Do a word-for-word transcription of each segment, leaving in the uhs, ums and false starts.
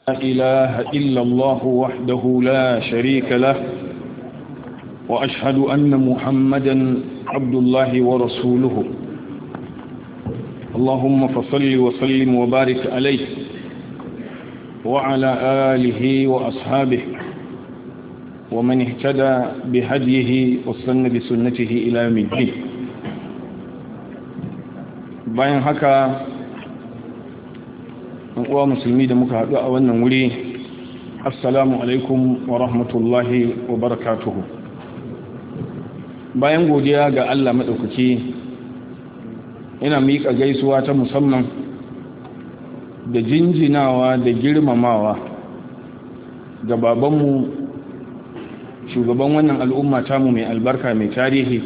لا إله إلا الله وحده لا شريك له وأشهد أن محمدا عبد الله ورسوله اللهم فصل وسلم وبارك عليه وعلى آله وأصحابه ومن اهتدى بهديه واستنى بسنته إلى يوم الدين. bayan haka uwa musulmi da muka haɗu a wannan wuri, assalamu alaikum wa rahmatullahi wa barakatuhu. Bayan godiya ga Allah maɗaukaki, ina miƙa gaisuwa ta musamman da jinjinawa da girmamawa ga babanmu, shugaban wannan al'umma tamu mai albarka mai tarihi,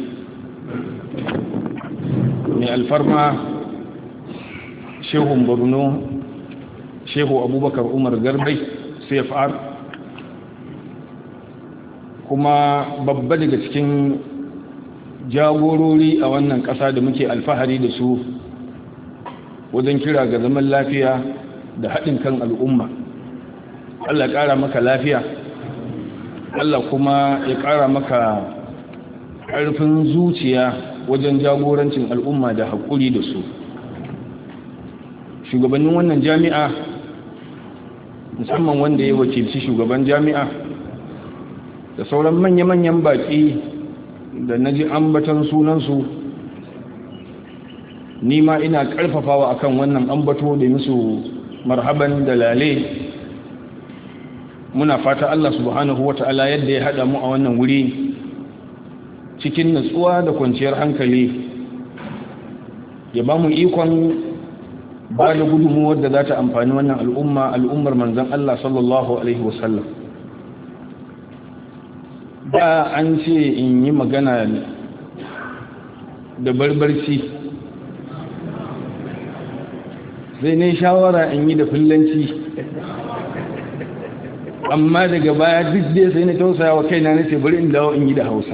mai alfarma shehun Borno, shehu Abubakar Umar Garbai C F R, kuma babba daga cikin jagorori a wannan ƙasa da muke alfahari da su wajen kira ga zaman lafiya da haɗin kan al'umma. Allah ya ƙara maka lafiya, Allah kuma ya ƙara maka ƙarfin zuciya wajen jagorancin al'umma da haƙuri da su. Shugabannin wannan jami'a, musamman wanda ya wakilci shugaban jami'a da sauran manya-manyan baƙi da na ji ambatan sunansu, ni ma ina ƙarfafawa akan wannan ambato da musu marhaban da lale. Muna fata Allah subhanahu wata'ala yadda ya haɗa mu a wannan wuri cikin natsuwa da kwanciyar hankali, ya ba mu ikon ba da gudunmuwar da za ta amfani wannan al'umma, al'ummar manzan Allah sallallahu Alaihi wasallam. Da an ce in yi magana da barbarci, sai ne shawara in yi da fillanci, amma daga baya duk dai sai na tausaya wa kaina na ce bari in dawo in yi da Hausa.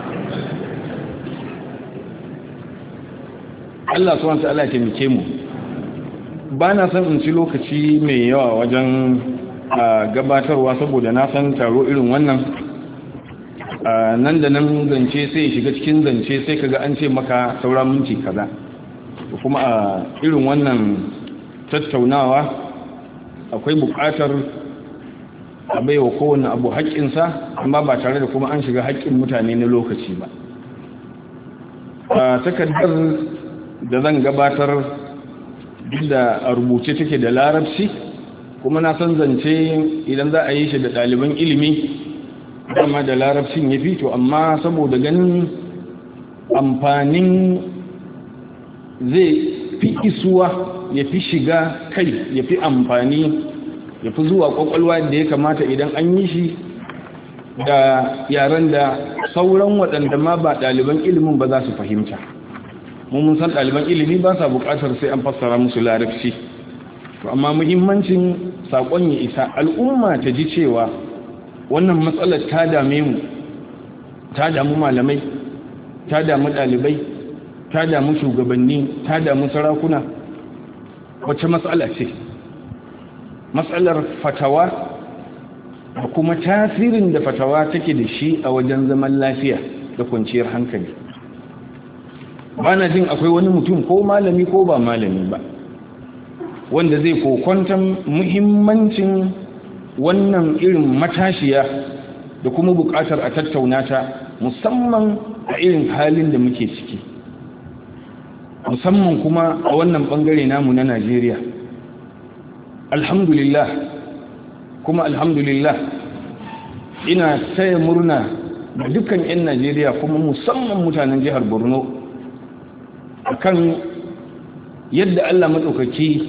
Allah subhanahu wa ta'ala ya taimake mu. Ba na son in ci lokaci mai yawa wajen gabatarwa, saboda na san taro irin wannan nan da nan zance sai shiga cikin zance sai kaga an ce maka saura minti kaza. Kuma a irin wannan tattaunawa akwai buƙatar a baiwa kowane abu haƙƙinsa, amma ba tare da kuma an shiga haƙƙin mutane na lokaci ba. A takardar da zan gabatar duk da a rubuce take da larabci, kuma na san zance idan za a yi shi da ɗaliban ilimi dama da larabcin ya fito, amma saboda ganin amfanin zai fi isuwa, ya fi shiga kai, ya fi amfani, ya fi zuwa ƙwaƙwalwa da ya kamata idan an yi shi da yaren da sauran waɗanda ma ba ɗaliban ilimin ba za su fahimta. mun san ɗaliban ilimi ba sa buƙatar sai an fassara musu larabci, to amma muhimmancin saƙon ya isa al'umma ta ji cewa wannan matsalar ta dame mu, ta damu malamai, ta damu ɗalibai, ta damu shugabanni, ta damu sarakuna. Wace matsala ce? Matsalar fatawa da kuma tasirin da fatawa take da shi a wajen zaman lafiya da kwanciyar hankali. Ba na jin akwai wani mutum ko malami ko ba malami ba wanda zai kokwantan muhimmancin wannan irin matashiya da kuma buƙatar a tattauna ta, musamman a irin halin da muke ciki, musamman kuma a wannan ɓangare namu na Najeriya. Alhamdulillah, kuma alhamdulillah ina taya murna da dukkan 'yan Najeriya, kuma musamman mutanen jihar Borno, akan yadda Allah maɗaukaki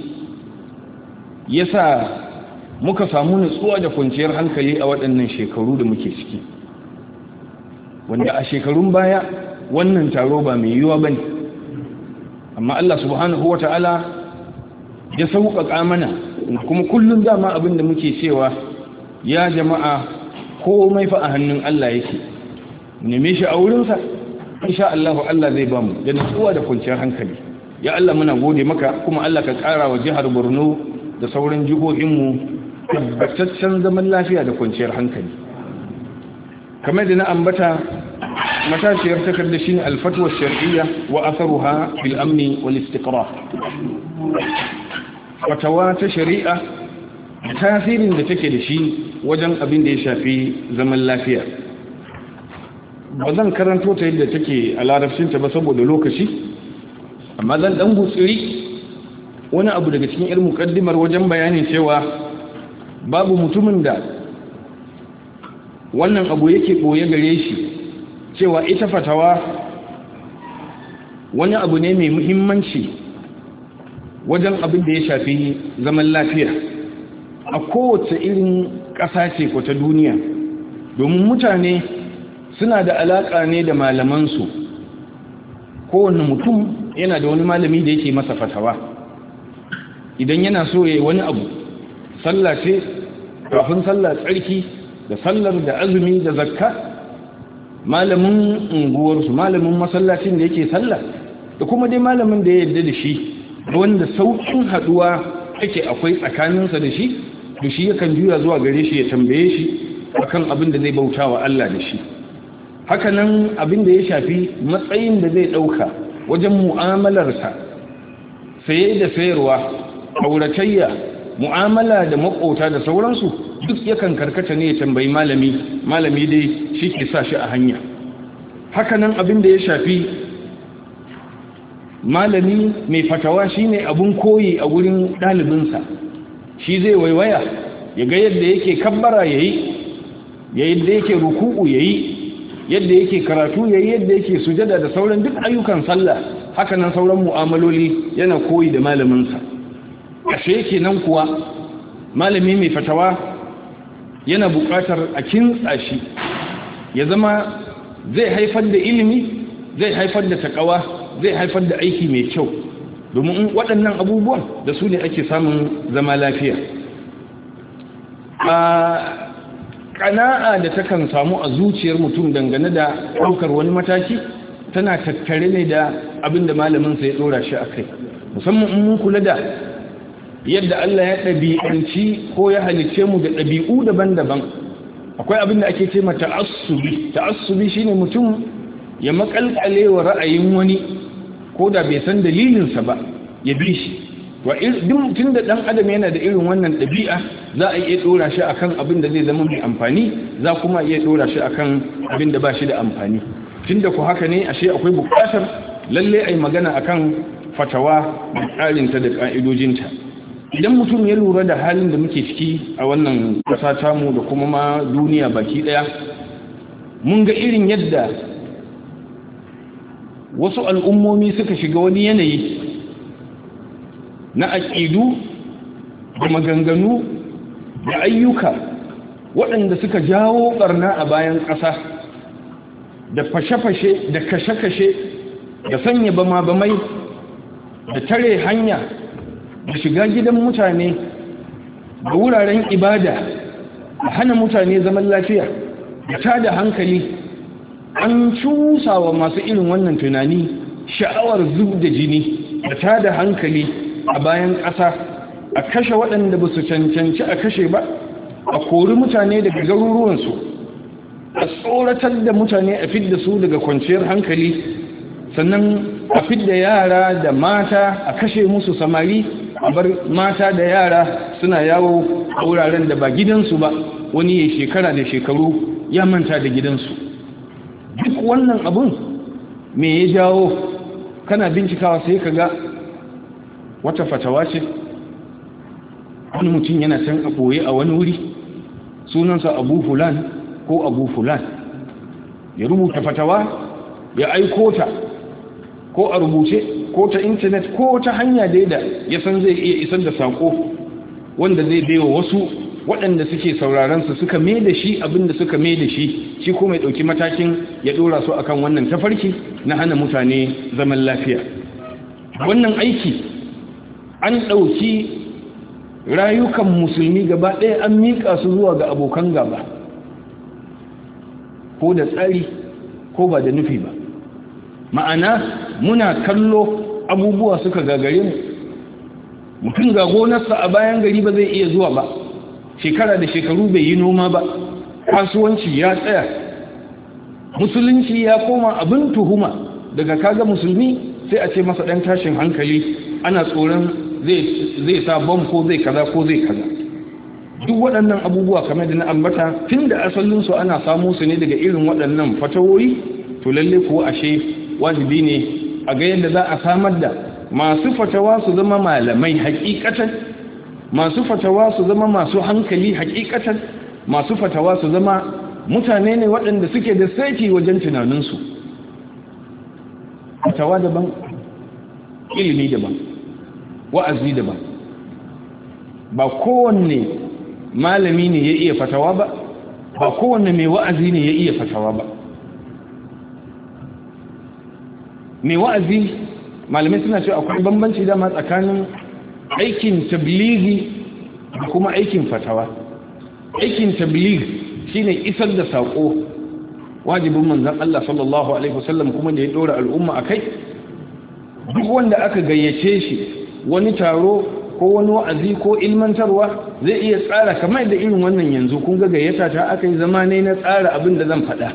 ya sa muka samu nutsuwa da kwanciyar hankali a waɗannan shekaru da muke ciki, wanda a shekarun baya wannan taro ba mai yiwuwa ba ne, amma Allah subhanahu wa ta'ala ya sauƙaƙa mana. Kuma kullum dama abin da muke cewa, ya jama'a komai fa a hannun Allah yake, neme shi a wurinsa, insha Allah Allah zai bamu da nutsuwa da kwanciyar hankali. Ya Allah muna gode maka, kuma Allah ka ƙara wa jihar Borno da sauran jihohinmu tabbataccen zaman lafiya da kwanciyar hankali. Kamar da na ambata matashiyar takarda shine al-fatwa ash-shar'iyya wa atharuha fil amni wal istiqrar. Fatawa ta shari'a tasirin da take da shi wajen abin da ya shafi zaman lafiya. Ba zan karanto ta yadda take a larabcinta ba saboda lokaci, amma zan dan gutsiri wani abu daga cikin irin mukaddimar wajen bayanin cewa babu mutumin da wannan abu yake boye gare shi, cewa ita fatawa wani abu ne mai muhimmanci wajen abin da ya shafi zaman lafiya a kowace irin ƙasa ce ko ta duniya, domin mutane suna da alaƙa ne da malamansu. Kowane mutum yana da wani malami da yake masa fatawa idan yana so ya yi wani abu, sallah ce, kafin sallah tsarki da sallar da azumi da zakka, malamin unguwarsu, malamin masallacin da yake sallah, da kuma dai malamin da ya yarda da shi, wanda saukin haduwa yake akwai tsakaninsa da shi, da shi yakan juya zuwa gare shi ya tambaye shi akan abin da zai bauta wa Allah da shi. Hakanan abin da ya shafi matsayin da zai dauka wajen mu'amalarsa, saye da sayarwa, auratayya, mu'amala da makota da sauransu, duk yakan karkata ne ya tambayi malami, malami dai shi ke sa shi a hanya. Hakanan abin da ya shafi malami mai fatawa shine abun koyi a wurin ɗalibinsa, shi zai waiwaya ya ga yadda yake kabbara yayi, yadda yake ruku'u yayi, yadda yake karatu yayi, yadda yake sujada da sauran duk ayyukan sallah. Hakanan sauran mu'amaloli yana koyi da malaminsa. Ashe kenan kuwa malami mai fatawa yana buƙatar a kintsa shi ya zama zai haifar da ilimi, zai haifar da takawa, zai haifar da aiki mai kyau, domin waɗannan abubuwan da su ne ake samun zama lafiya. A ƙana'a da takan samu a zuciyar mutum dangane da ɗaukar wani mataki tana tattare ne da abin da malaminsa ya ɗora shi a kai, musamman in mun kula da yadda Allah ya ɗabi'anci ko ya halice mu da ɗabi'u daban-daban. Akwai abin da ake ce ma ta'assubi. Ta'assubi shine mutum ya makalkale wa ra'ayin wani ko da bai san dalilinsa ba ya bi shi. Wa duk tun da ɗan adam yana da irin wannan ɗabi'a, za a iya ɗora shi akan abin da zai zama mai amfani, za kuma iya ɗora shi akan abin da ba shi da amfani. Tun da ku haka ne, ashe akwai buƙatar lalle a yi magana akan fatawa da tsarinta da ƙa'idojinta. Idan mutum ya lura da halin da muke ciki a wannan ƙasa tamu da kuma ma duniya baki ɗaya, mun ga irin yadda wasu al'ummomi suka shiga wani yanayi na aƙidu da maganganu da ayyuka waɗanda suka jawo ɓarna a bayan ƙasa, da fashe-fashe da kashe-kashe da sanya bama-bamai da tare hanya da shiga gidan mutane da wuraren ibada da hana mutane zaman lafiya da tada hankali. An cusa wa masu irin wannan tunani sha'awar zub da jini da tada hankali a bayan ƙasa, a kashe waɗanda ba su cancanci a kashe ba, a kori mutane daga garuruwansu, a tsoratar da mutane a fidda su daga kwanciyar hankali, sannan a fidda yara da mata a kashe musu samari, a bar mata da yara suna yawo a wuraren da ba gidansu ba, wani ya shekara da shekaru ya manta da gidansu. Duk wannan abun me ya jawo? Kana bincikawa sai ka ga wata fatawa ce, wani mutum yana can a ɓoye a wani wuri, sunansa Abu Fulan ko Abu Fulan, ya rubuta fatawa ya aiko ta ko a rubuce ko ta intanet ko ta hanya da ya san zai iya isar da sako wanda zai baiwa wasu waɗanda suke sauraron su suka mai da shi abinda suka mai da shi, shi kuma ya ɗauki matakin ya ɗora su akan wannan tafarki na hana mutane zaman lafiya. Wannan aiki an ɗauki rayukan musulmi gaba ɗaya an miƙa su zuwa ga abokan gaba, ko da tsari ko ba da nufi ba. Ma'ana muna kallo abubuwa suka gagare mu, mutum ga gonarsa a bayan gari ba zai iya zuwa ba, shekara da shekaru bai yi noma ba, kasuwanci ya tsaya, musulunci ya koma abin tuhuma. Daga kaga musulmi sai a ce masa ɗan tashin hankali, ana tsoron zai sa bom ko zai kaza ko zai kaza. Duk waɗannan abubuwa kamar da na ambata tun da asalinsu ana samu su ne daga irin waɗannan fatawoyi, to lalle kuwa ashe wajibi ne a ga yadda za a samar da masu fatawa su zama malamai hakikatan, masu fatawa su zama masu hankali hakikatan, masu fatawa su zama mutane ne waɗanda suke da saiti wajen tunaninsu. Fatawa daban, ilimi daban, wa'azi daban. Ba kowanne malami ne ya iya fatawa ba, ba kowanne mai wa'azi ne ya iya fatawa ba. Mai wa'azi, malamai suna cewa akwai bambanci dama tsakanin aikin tablighi da kuma aikin fatawa. Aikin tabligh shine isar da sako, wajibin manzon Allah sallallahu alaihi wasallam kuma da ya dora al'umma akai. Duk wanda aka gayyace shi wani taro ko wani wa'azi ko ilmantarwa zai iya tsara kamar da irin wannan yanzu kun ga gayyata ta aka yi zama ne na tsara abin da zan faɗa.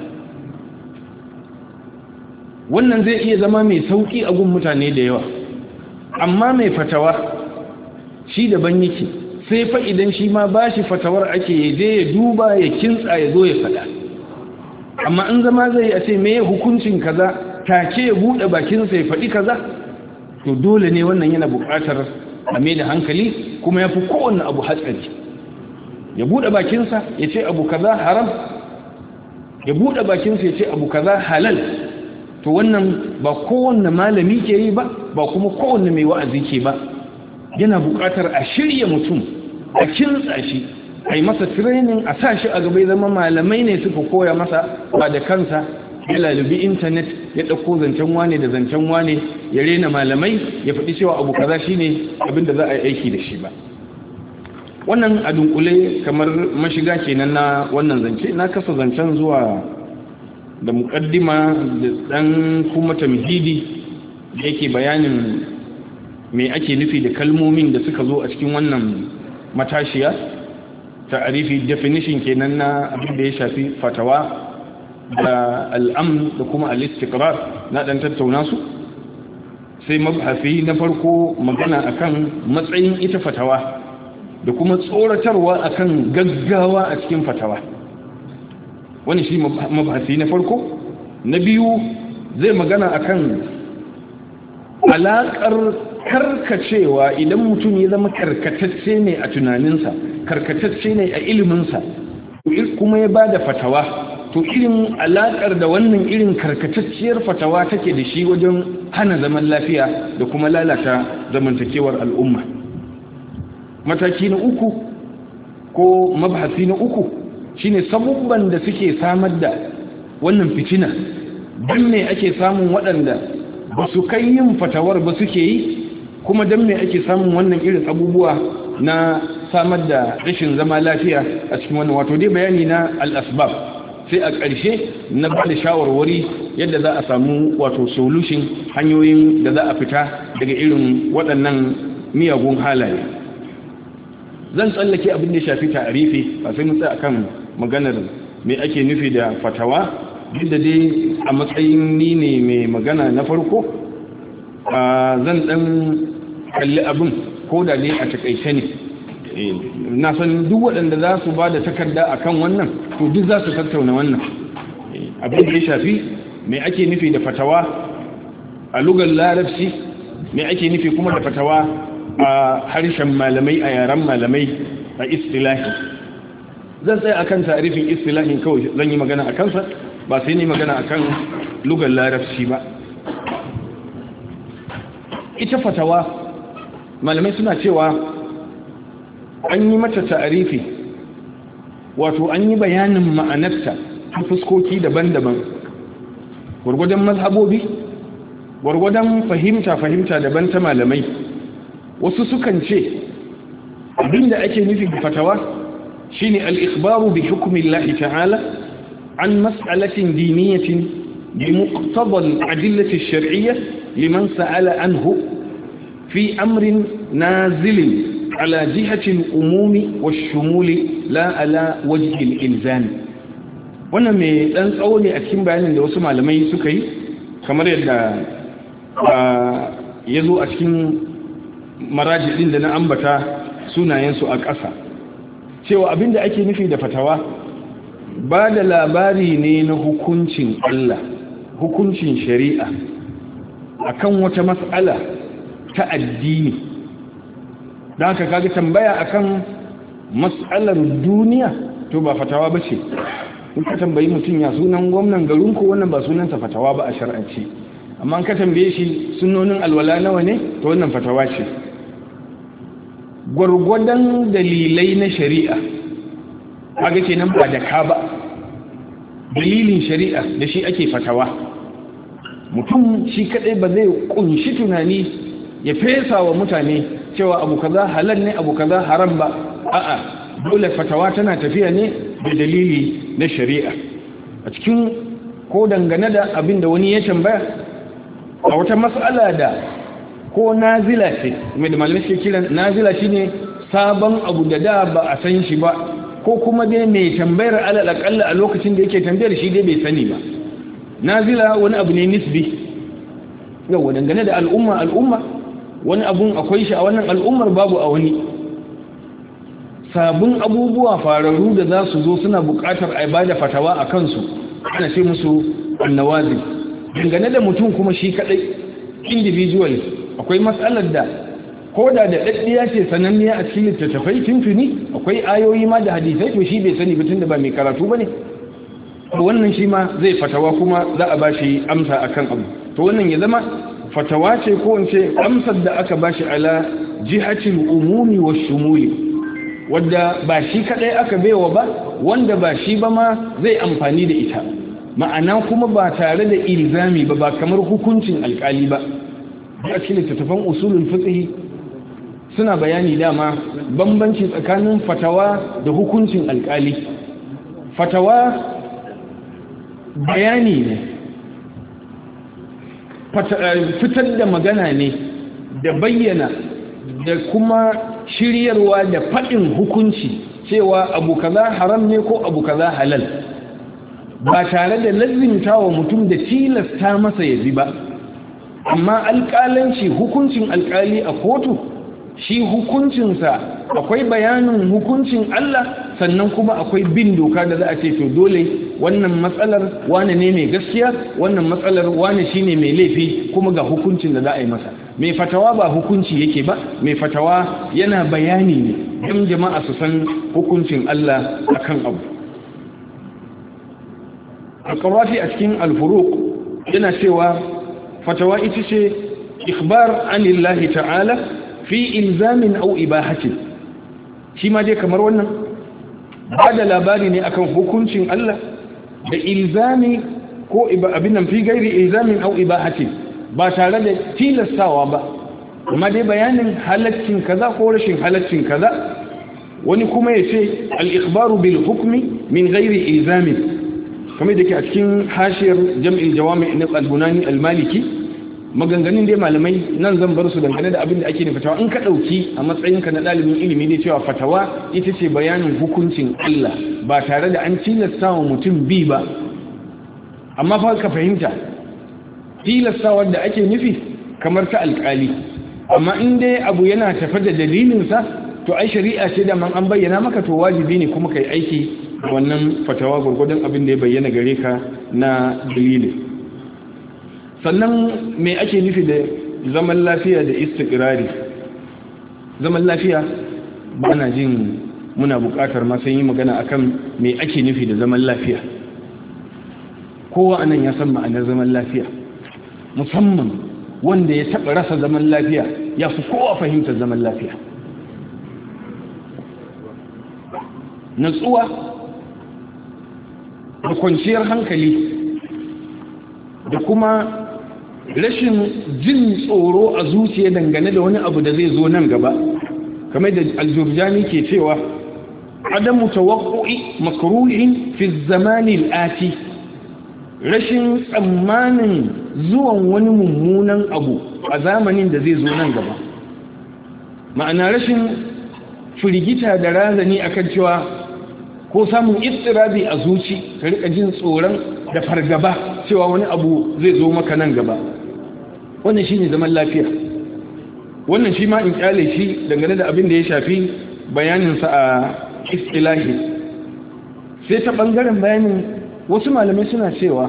Wannan zai iya zama mai sauƙi a gun mutane da yawa, amma mai fatawa shi daban yake, sai fa idan shi ma ba shi fatawar ake ya je ya duba ya kintsa ya zo ya faɗa. Amma in zama zai a ce me hukuncin kaza take ya buɗe bakinsa ya faɗi kaza, to dole ne wannan yana buƙatar a mai da hankali, kuma ya fi kowanne abu hatsari. Ya buɗe bakinsa ya ce abu kaza haram, ya buɗe bakinsa ya ce abu kaza halal. To wannan ba kowanne malami ke yi ba, ba kuma kowanne mai wa'azi ke ba. Yana buƙatar a shirya mutum, a kintsa shi, a yi masa training, a sa shi a gaba, zama malamai ne suka koya masa ba da kansa. Ya lalubi intanet ya ɗauko zancen wane da zancen wane, ya rena malamai, ya faɗi cewa abu kaza shine abin da za a yi aiki da shi ba. Wannan a dunkule kamar mashiga kenan na wannan zance. Na kasa zancen zuwa da muƙaddima da ɗan kuma tamhidi da yake bayanin me ake nufi da kalmomin da suka zo a cikin wannan matashiya, ta'arifi definition kenan na abin da ya shafi fatawa da al'am da kuma al-istiqrar, na ɗan tattauna su. Sai mabhafi na farko magana akan matsayin ita fatawa da kuma tsoratarwa akan gaggawa a cikin fatawa. Wani shi mabhafi na farko. Na biyu zai magana akan alaƙar karkacewa idan mutum ya zama karkatacce ne a tunaninsa, karkatacce ne a iliminsa, kuma ya ba da fatawa, to irin alaƙar da wannan irin karkatacciyar fatawa take da shi wajen hana zaman lafiya da kuma lalata zamantakewar al'umma. Mataki na uku ko mabhasi na uku shine sabubban da suke samar da wannan fitina. Dan me ake samun waɗanda ba su kai yin fatawar ba suke yi, kuma dan me ake samun wannan irin abubuwa na samar da rashin zama lafiya a cikin wannan, wato dai bayani na al-asbab. Sai a ƙarshe na ba da shawarwari yadda za a samu wato solution, hanyoyin da za a fita daga irin waɗannan miyagun halaye. Zan tsallake abin da ya shafi ta'arifi, ba sai mu tsaya akan maganar me ake nufi da fatawa, duk da dai a matsayin ni ne mai magana na farko. Zan ɗan kalli abin ko da ne a takaice ne. Na san duk waɗanda za su ba da takarda akan wannan, to duk za su tattauna wannan abin da ya shafi me ake nufi da fatawa a lugar larabci, me ake nufi kuma da fatawa a harshen malamai, a yaren malamai, a istilahi. Zan tsaya akan tarifin istilahin kawai zan yi magana a kansa, ba sai ni magana akan lugar larabci ba. Ita fatawa malamai suna cewa an yi mata ta'arifi, wato an yi bayanin ma'anarta a fuskoki daban-daban, gwargwadon mazhabobi, gwargwadon fahimta-fahimta daban ta malamai. Wasu sukan ce abinda ake nufi da fatawa shine al-ikhbaru bi hukmi Allah ta'ala an mas'alatin diniyatin bi muqtada al-adillati ash-shar'iyyah liman sa'ala anhu fi amrin nazilin ala jihatil umumi wash-shumuli la ala wajhil ilzami. Wannan mai dan tsawo ne a cikin bayanin da wasu malamai suka yi, kamar yadda ya zo a cikin marajidin da na ambata sunayensu a ƙasa, cewa abinda ake nufi da fatawa ba da labari ne na hukuncin Allah, hukuncin shari'a akan wata mas'ala ta addini. Da haka kaga tambaya akan mas'alar duniya to ba fatawa ba ce. In ka tambayi mutum ya sunan gwamnan garinku, wannan ba sunansa fatawa ba a shar'ance. Amma in ka tambaye shi sunonin alwala nawa ne, to wannan fatawa ce. Gwargwadon dalilai na shari'a, kaga kenan ba da ka ba, dalilin shari'a da shi ake fatawa. Mutum shi kadai ba zai kunshi tunani ya fesa wa mutane cewa abu kaza halal ne abu kaza haram ba. A'a, dole fatawa tana tafiya ne da dalili na shari'a. A cikin ko dangane da abin da wani ya tambaya a wata mas'ala da ko nazila ce, mai da malamai ke kiran nazila shine sabon abu da da ba a san shi ba, ko kuma dai mai tambayar alal akalla a lokacin da yake tambayar shi dai bai sani ba. Nazila wani abu ne nisbi, yau dangane da al'umma al'umma wani abun akwai shi a wannan al'ummar babu a wani. Sabon abubuwa fararru da za su zo suna buƙatar a bada fatawa a kansu, ana ce musu annawazi. Dangane da mutum kuma shi kadai individual, akwai matsalar da ko da da daddiya ce sananniya a cikin littattafai tuntuni, akwai ayoyi ma da hadisai, to shi bai sani ba tunda ba mai karatu bane. To wannan shi ma zai fatawa kuma za a bashi amsa akan abu. To wannan ya zama fatawa ce ko in ce amsar da aka bashi ala jihatil umumi wa shumuli, wadda ba shi kadai aka baiwa ba, wanda ba shi ba ma zai amfani da ita. Ma'ana kuma ba tare da ilzami ba, ba kamar hukuncin alkali ba. A cikin littattafan usulul fiqh suna bayani dama bambanci tsakanin fatawa da hukuncin alkali. Fatawa bayani ne, fitar da magana ne da bayyana da kuma shiryarwa da faɗin hukunci cewa abu kaza haram ne ko abu kaza halal, ba tare da lazimta wa mutum da tilasta masa ya bi ba. Amma alƙalanci, hukuncin alƙali a kotu, shi hukuncinsa akwai bayanin hukuncin Allah, sannan kuma akwai bin doka da za a ce to dole wannan matsalar wane ne mai gaskiya, wannan matsalar wane shine mai laifi, kuma ga hukuncin da za a yi masa. Mai fatawa ba hukunci yake ba, mai fatawa yana bayani ne don jama'a su san hukuncin Allah akan abu. Al-Qarafi a cikin Al-Furuq yana cewa fatawa ita ce ikhbar anillahi ta'ala fi ilzamin au ibahatin. Shi ma dai kamar wannan ba da labari ne akan hukuncin Allah da ilzami ko abin nan fi gairi ilzamin au ibahatin, ba tare da tilastawa ba, amma dai bayanin halaccin kaza ko rashin halaccin kaza. Wani kuma ya ce al-ikhbaru bil hukmi min gairi ilzamin, kamar da ke a cikin hashiyar jam'il jawami na al-Bunani al-Maliki. Maganganun dai malamai nan zan bar su dangane da abin da ake da fatawa. In ka ɗauki a matsayinka na ɗalibin ilimi ne cewa fatawa ita ce bayanin hukuncin Allah ba tare da an tilasta wa mutum bi ba. Amma fa ka fahimta tilastawar da ake nufi kamar ta alƙali. Amma in dai abu yana tafe da dalilinsa, to ai shari'a ce da man an bayyana maka, to wajibi ne kuma kai aiki wannan fatawa gurgurdan abin da ya bayyana gare ka na dalili. Sannan me ake nufi da zaman lafiya da istiqrari? Zaman lafiya ba na jin muna buƙatar ma sai yi magana akan me ake nufi da zaman lafiya. Kowa anan ya san ma'anar zaman lafiya, musamman wanda ya taɓa rasa zaman lafiya ya fi kowa fahimtar zaman lafiya. Natsuwa da kwanciyar hankali da kuma rashin jin tsoro a zuciya dangane da wani abu da zai zo nan gaba, kamar da Al-Jurjani ke cewa adamu tawaqqu'i makruhin fi zamani al-ati, rashin tsammanin zuwan wani mummunan abu a zamanin da zai zo nan gaba. Ma'ana rashin firgita da razani akan cewa ko samun istirabi a zuci ka rika jin tsoron da fargaba cewa wani abu zai zo maka nan gaba. Wannan shine zaman lafiya. Wannan shi ma in kyale shi dangane da abin da ya shafi bayaninsa a istilahi. Sai ta bangaren bayanin wasu malamai suna cewa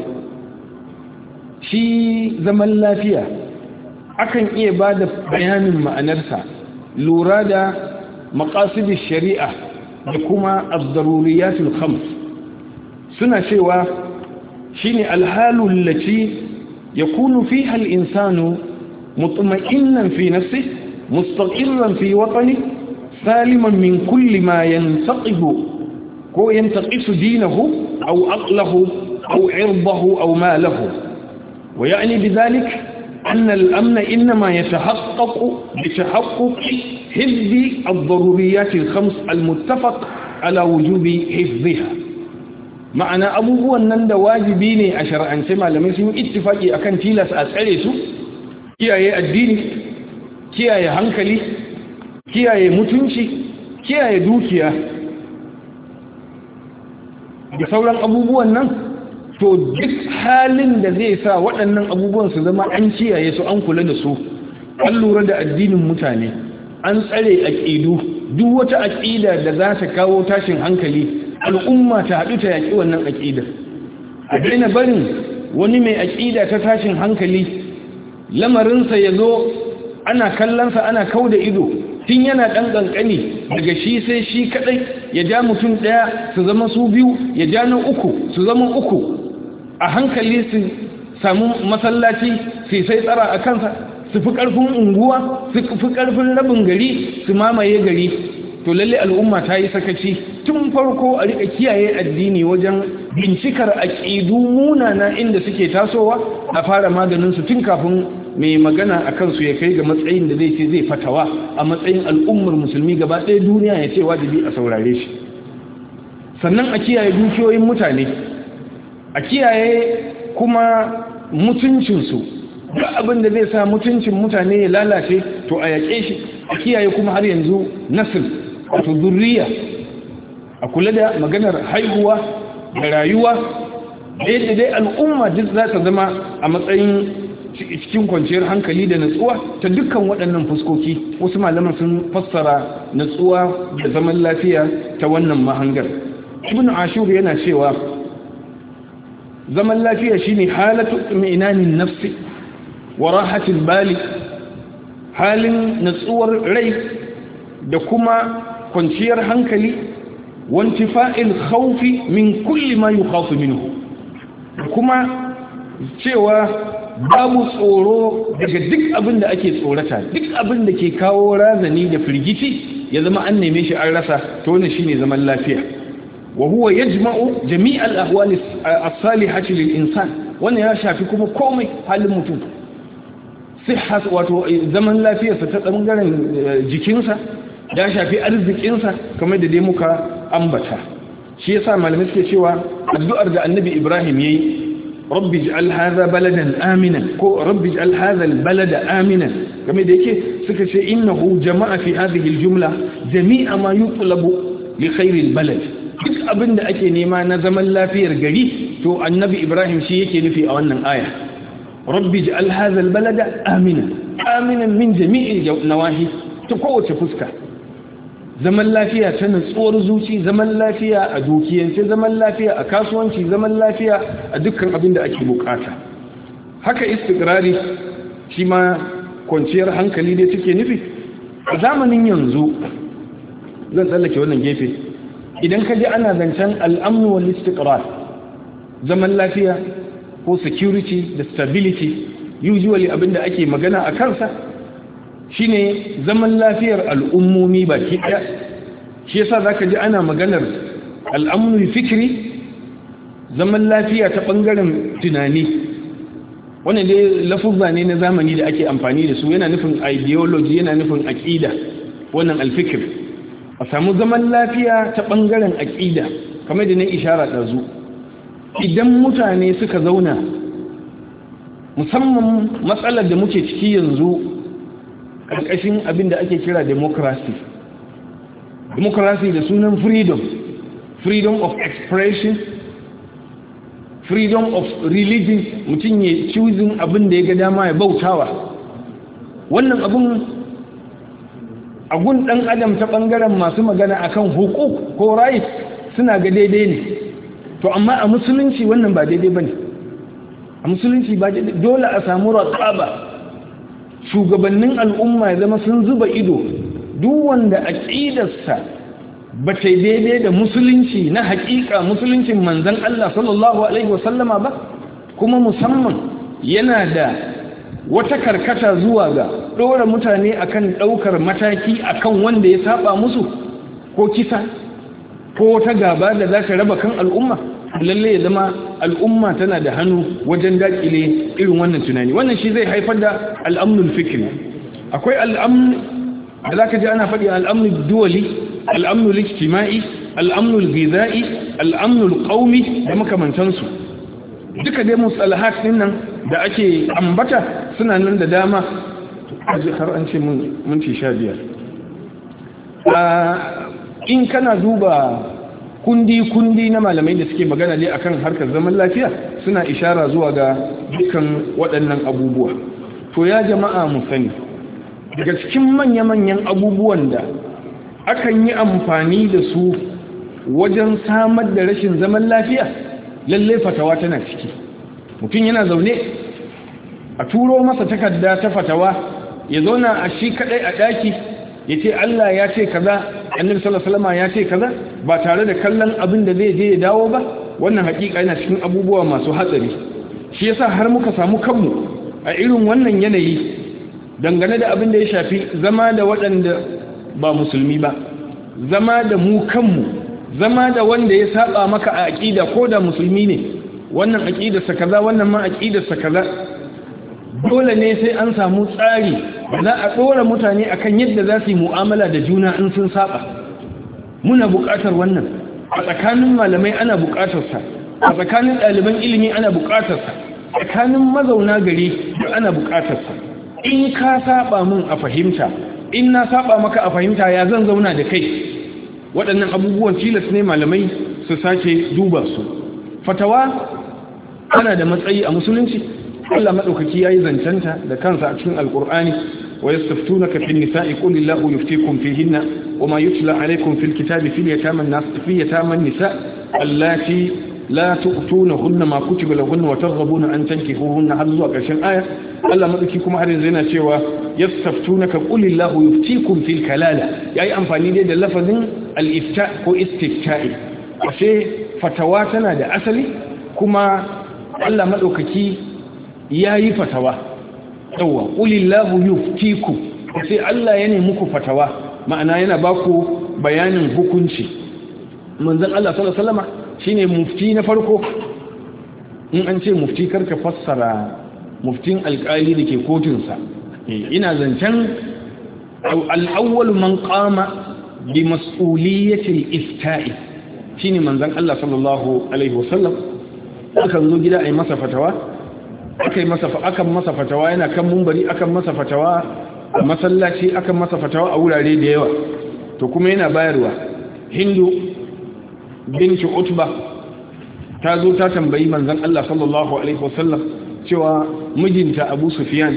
shi zaman lafiya akan iya ba da bayanin ma'anarsa lura da maqasidin shari'a da kuma az-daruriyatul khams. Suna cewa shine alhalul lati yakunu fiha al-insanu mutma'innan fi nafsihi mustaqirran fi watani saliman min kulli ma yantaqibu ko yantaqisu dinahu aw aqlahu aw 'irdahu aw malahu. wa ya'ni bidhalik أن الأمن إنما يتحقق بتحقق حفظ الضروريات الخمس المتفق على وجوب حفظها. معنى أبوه أن واجبين عشر أن سمع لما يسمى اتفاقي أكن تيلس أسأليسو كياية الدين كياية هنكلي كياية متنشي كياية دوكيا بصورا أبوه أنه to duk halin da zai sa waɗannan abubuwan su zama an kiyaye su an kula da su, an lura da addinin mutane, an tsare aƙidu, duk wata aƙida da za ta kawo tashin hankali al'umma ta haɗu ta yaƙi wannan aƙidar. A daina barin wani mai aƙida ta tashin hankali lamarinsa ya zo ana kallonsa ana kau da ido tun yana ɗan ƙanƙani daga shi sai shi kaɗai ya ja mutum ɗaya su zama su biyu ya ja na uku su zama uku. A hankali su samu masallaci su sai tsara a kansa su fi ƙarfin unguwa su fi ƙarfin rabin gari su mamaye gari. To lalle al'umma ta yi sakaci tun farko a riƙa kiyaye addini wajen bincikar aƙidu munana inda suke tasowa a fara maganinsu tun kafin mai magana a kansu ya kai ga matsayin da zai ce zai fatawa a matsayin al'ummar musulmi gaba ɗaya duniya ya ce wajibi a saurare shi. Sannan a kiyaye dukiyoyin mutane, a kiyaye kuma mutuncinsu, duk abin da zai sa mutuncin mutane ya lalace to a yaƙe shi. A kiyaye kuma har yanzu nasil wato zurriya, a kula da maganar haihuwa da rayuwa da yadda dai al'umma duk za ta zama a matsayin cikin kwanciyar hankali da natsuwa ta dukkan waɗannan fuskoki. Wasu malaman sun fassara natsuwa da zaman lafiya ta wannan mahangar. Ibn Ashur yana cewa zaman lafiya shine halatu itminanin nafsi wa rahatil bali, halin natsuwar rai da kuma kwanciyar hankali, wantifa'il khawfi min kulli ma yukhafu minhu, kuma cewa babu tsoro daga duk abin da ake tsorata, duk abin da ke kawo razani da firgici ya zama an neme shi an rasa. To wannan shine zaman lafiya. wa huwa yajma'u jami' al-ahwal as-salihati lil-insan. Wannan ya shafi kuma komai halin mutum, sihha wato zaman lafiyarsa ta bangaren jikinsa, ya shafi arzikinsa kamar da dai muka ambata. Shi yasa malamai suke cewa addu'ar da Annabi Ibrahim yayi, rabbi ij'al hadha baladan aminan ko rabbi ij'al hadha al-balada aminan, kamar da yake suka ce innahu jama'a fi hadhihi al-jumla jami'a ma yutlabu li khayri al-balad. Duk abin da ake nema na zaman lafiyar gari to Annabi Ibrahim shi yake nufi a wannan aya. rabbi ij'al hadha al-balada aminan, aminan min jami'i nawahi, ta kowace fuska. Zaman lafiya ta natsuwar zuci, zaman lafiya a dukiyance, zaman lafiya a kasuwanci, zaman lafiya a dukkan abin da ake bukata. Haka istiqrari shi ma kwanciyar hankali dai take nufi. A zamanin yanzu zan tsallake wannan gefe, idan ka ji ana zancen al'amnu wal istiqrar, zaman lafiya ko security da stability, usually abin da ake magana a kansa shine zaman lafiyar al'ummomi baki ɗaya. Shi yasa zaka ji ana maganar al'amnul fikri, zaman lafiya ta ɓangaren tunani. Wannan dai lafuzza ne na zamani da ake amfani da su, yana nufin ideology, yana nufin aqida. Wannan alfikir, a samu zaman lafiya ta ɓangaren aqida, kamar da na ishara ɗazu. Idan mutane suka zauna, musamman matsalar da muke ciki yanzu ƙarƙashin abin da ake kira democracy, democracy da sunan freedom, freedom of expression, freedom of religion, mutum ya choosing abin da ya ga dama ya bautawa. Wannan abin agun dan adam ta bangaren masu magana akan hukuk ko right suna ga daidai ne, to amma a musulunci wannan ba daidai bane. A musulunci ba daidai, dole a samu raqaba, shugabannin al'umma ya zama sun zuba ido duk wanda aqidarsa ba ta daidai da musulunci na hakika, musuluncin manzon Allah sallallahu alaihi wasallama ba, kuma musamman yana da wata karkata zuwa ga ɗora mutane akan ɗaukar mataki akan wanda ya saba musu, ko kisa ko ta gaba da za ta raba kan al'umma, lalle ya zama al'umma tana da hannu wajen dakile irin wannan tunani. Wannan shi zai haifar da al'amnul fikri. Akwai al'amn da zaka ji ana faɗi, al'amnul duwali, al'amnul ijtima'i, al'amnul ghidha'i, al'amnul qaumi da makamantansu. Duka dai mustalahat din nan da ake ambata suna nan da dama, har an ce mun ci sha biyar. In kana duba kundi-kundi na malamai da suke magana ne akan harkar zaman lafiya, suna ishara zuwa ga dukkan waɗannan abubuwa. To ya jama'a mu sani, daga cikin manya-manyan abubuwan da akan yi amfani da su wajen samar da rashin zaman lafiya, lalle fatawa tana ciki. Mutum yana zaune a turo masa takarda ta fatawa, ya zauna a shi kadai a daki ya ce Allah ya ce kaza, annabi sallallahu alaihi wasallam ya ce kaza, ba tare da kallon abin da zai je ya dawo ba. Wannan hakika yana cikin abubuwa masu hatsari. Shi yasa har muka samu kanmu a irin wannan yanayi dangane da abin da ya shafi zama da waɗanda ba musulmi ba, zama da mu kanmu, zama da wanda ya saba maka a aqida ko da musulmi ne, wannan aqidarsa kaza, wannan ma aqidarsa kaza. Dole ne sai an samu tsari za a ɗora mutane akan yadda za su yi mu'amala da juna in sun saba. Muna buƙatar wannan a tsakanin malamai, ana buƙatarsa a tsakanin ɗaliban ilimi, ana buƙatarsa tsakanin mazauna gari, ana buƙatarsa. In ka saba min a fahimta, in na saba maka a fahimta, ya zan zauna da kai. Waɗannan abubuwan tilas ne malamai su sake duba su. Fatawa ana da matsayi a musulunci. Allah madaukaki yayi zancanta da kansa a cikin alqur'ani, wa yastaftunaka fin nisa'i qul illahu yuftikum fihinna wama yutla alaykum fil kitabi fil yataman nas fi yataman nisa allati la tu'tunahunna ma kutiba lahunna wa targhabuna an tankihuhunna har zuwa ƙarshen aya. Allah madauki kuma har yanzu yana cewa yastaftunaka qul illahu yuftikum fil kalala, yayi amfani dai da lafazin al-ifta ko istifta'i. Ashe fatawa tana da asali, kuma Allah madaukaki ya yi fatawa. Yawwa, ƙulillahu yuftiku, sai Allah ya nemi muku fatawa, ma'ana yana ba ku bayanin hukunci. Manzon Allah sallallahu alaihi wasallam shine mufti na farko. In an ce mufti, karka fassara muftin alƙali da ke kotunsa. Ina zancen al-awwal man qama bi mas'uliyyati al-ifta'i, shine manzon Allah sallallahu alaihi wasallam. Akan zo gida ai masa fatawa, akan masa akan masa fatawa yana kan mumbari, akan masa fatawa a masallaci, akan masa fatawa a wurare da yawa. To kuma yana bayarwa. Hindu binti Utba ta zo ta tambayi manzon Allah sallallahu alaihi wasallam cewa mijinta Abu Sufyan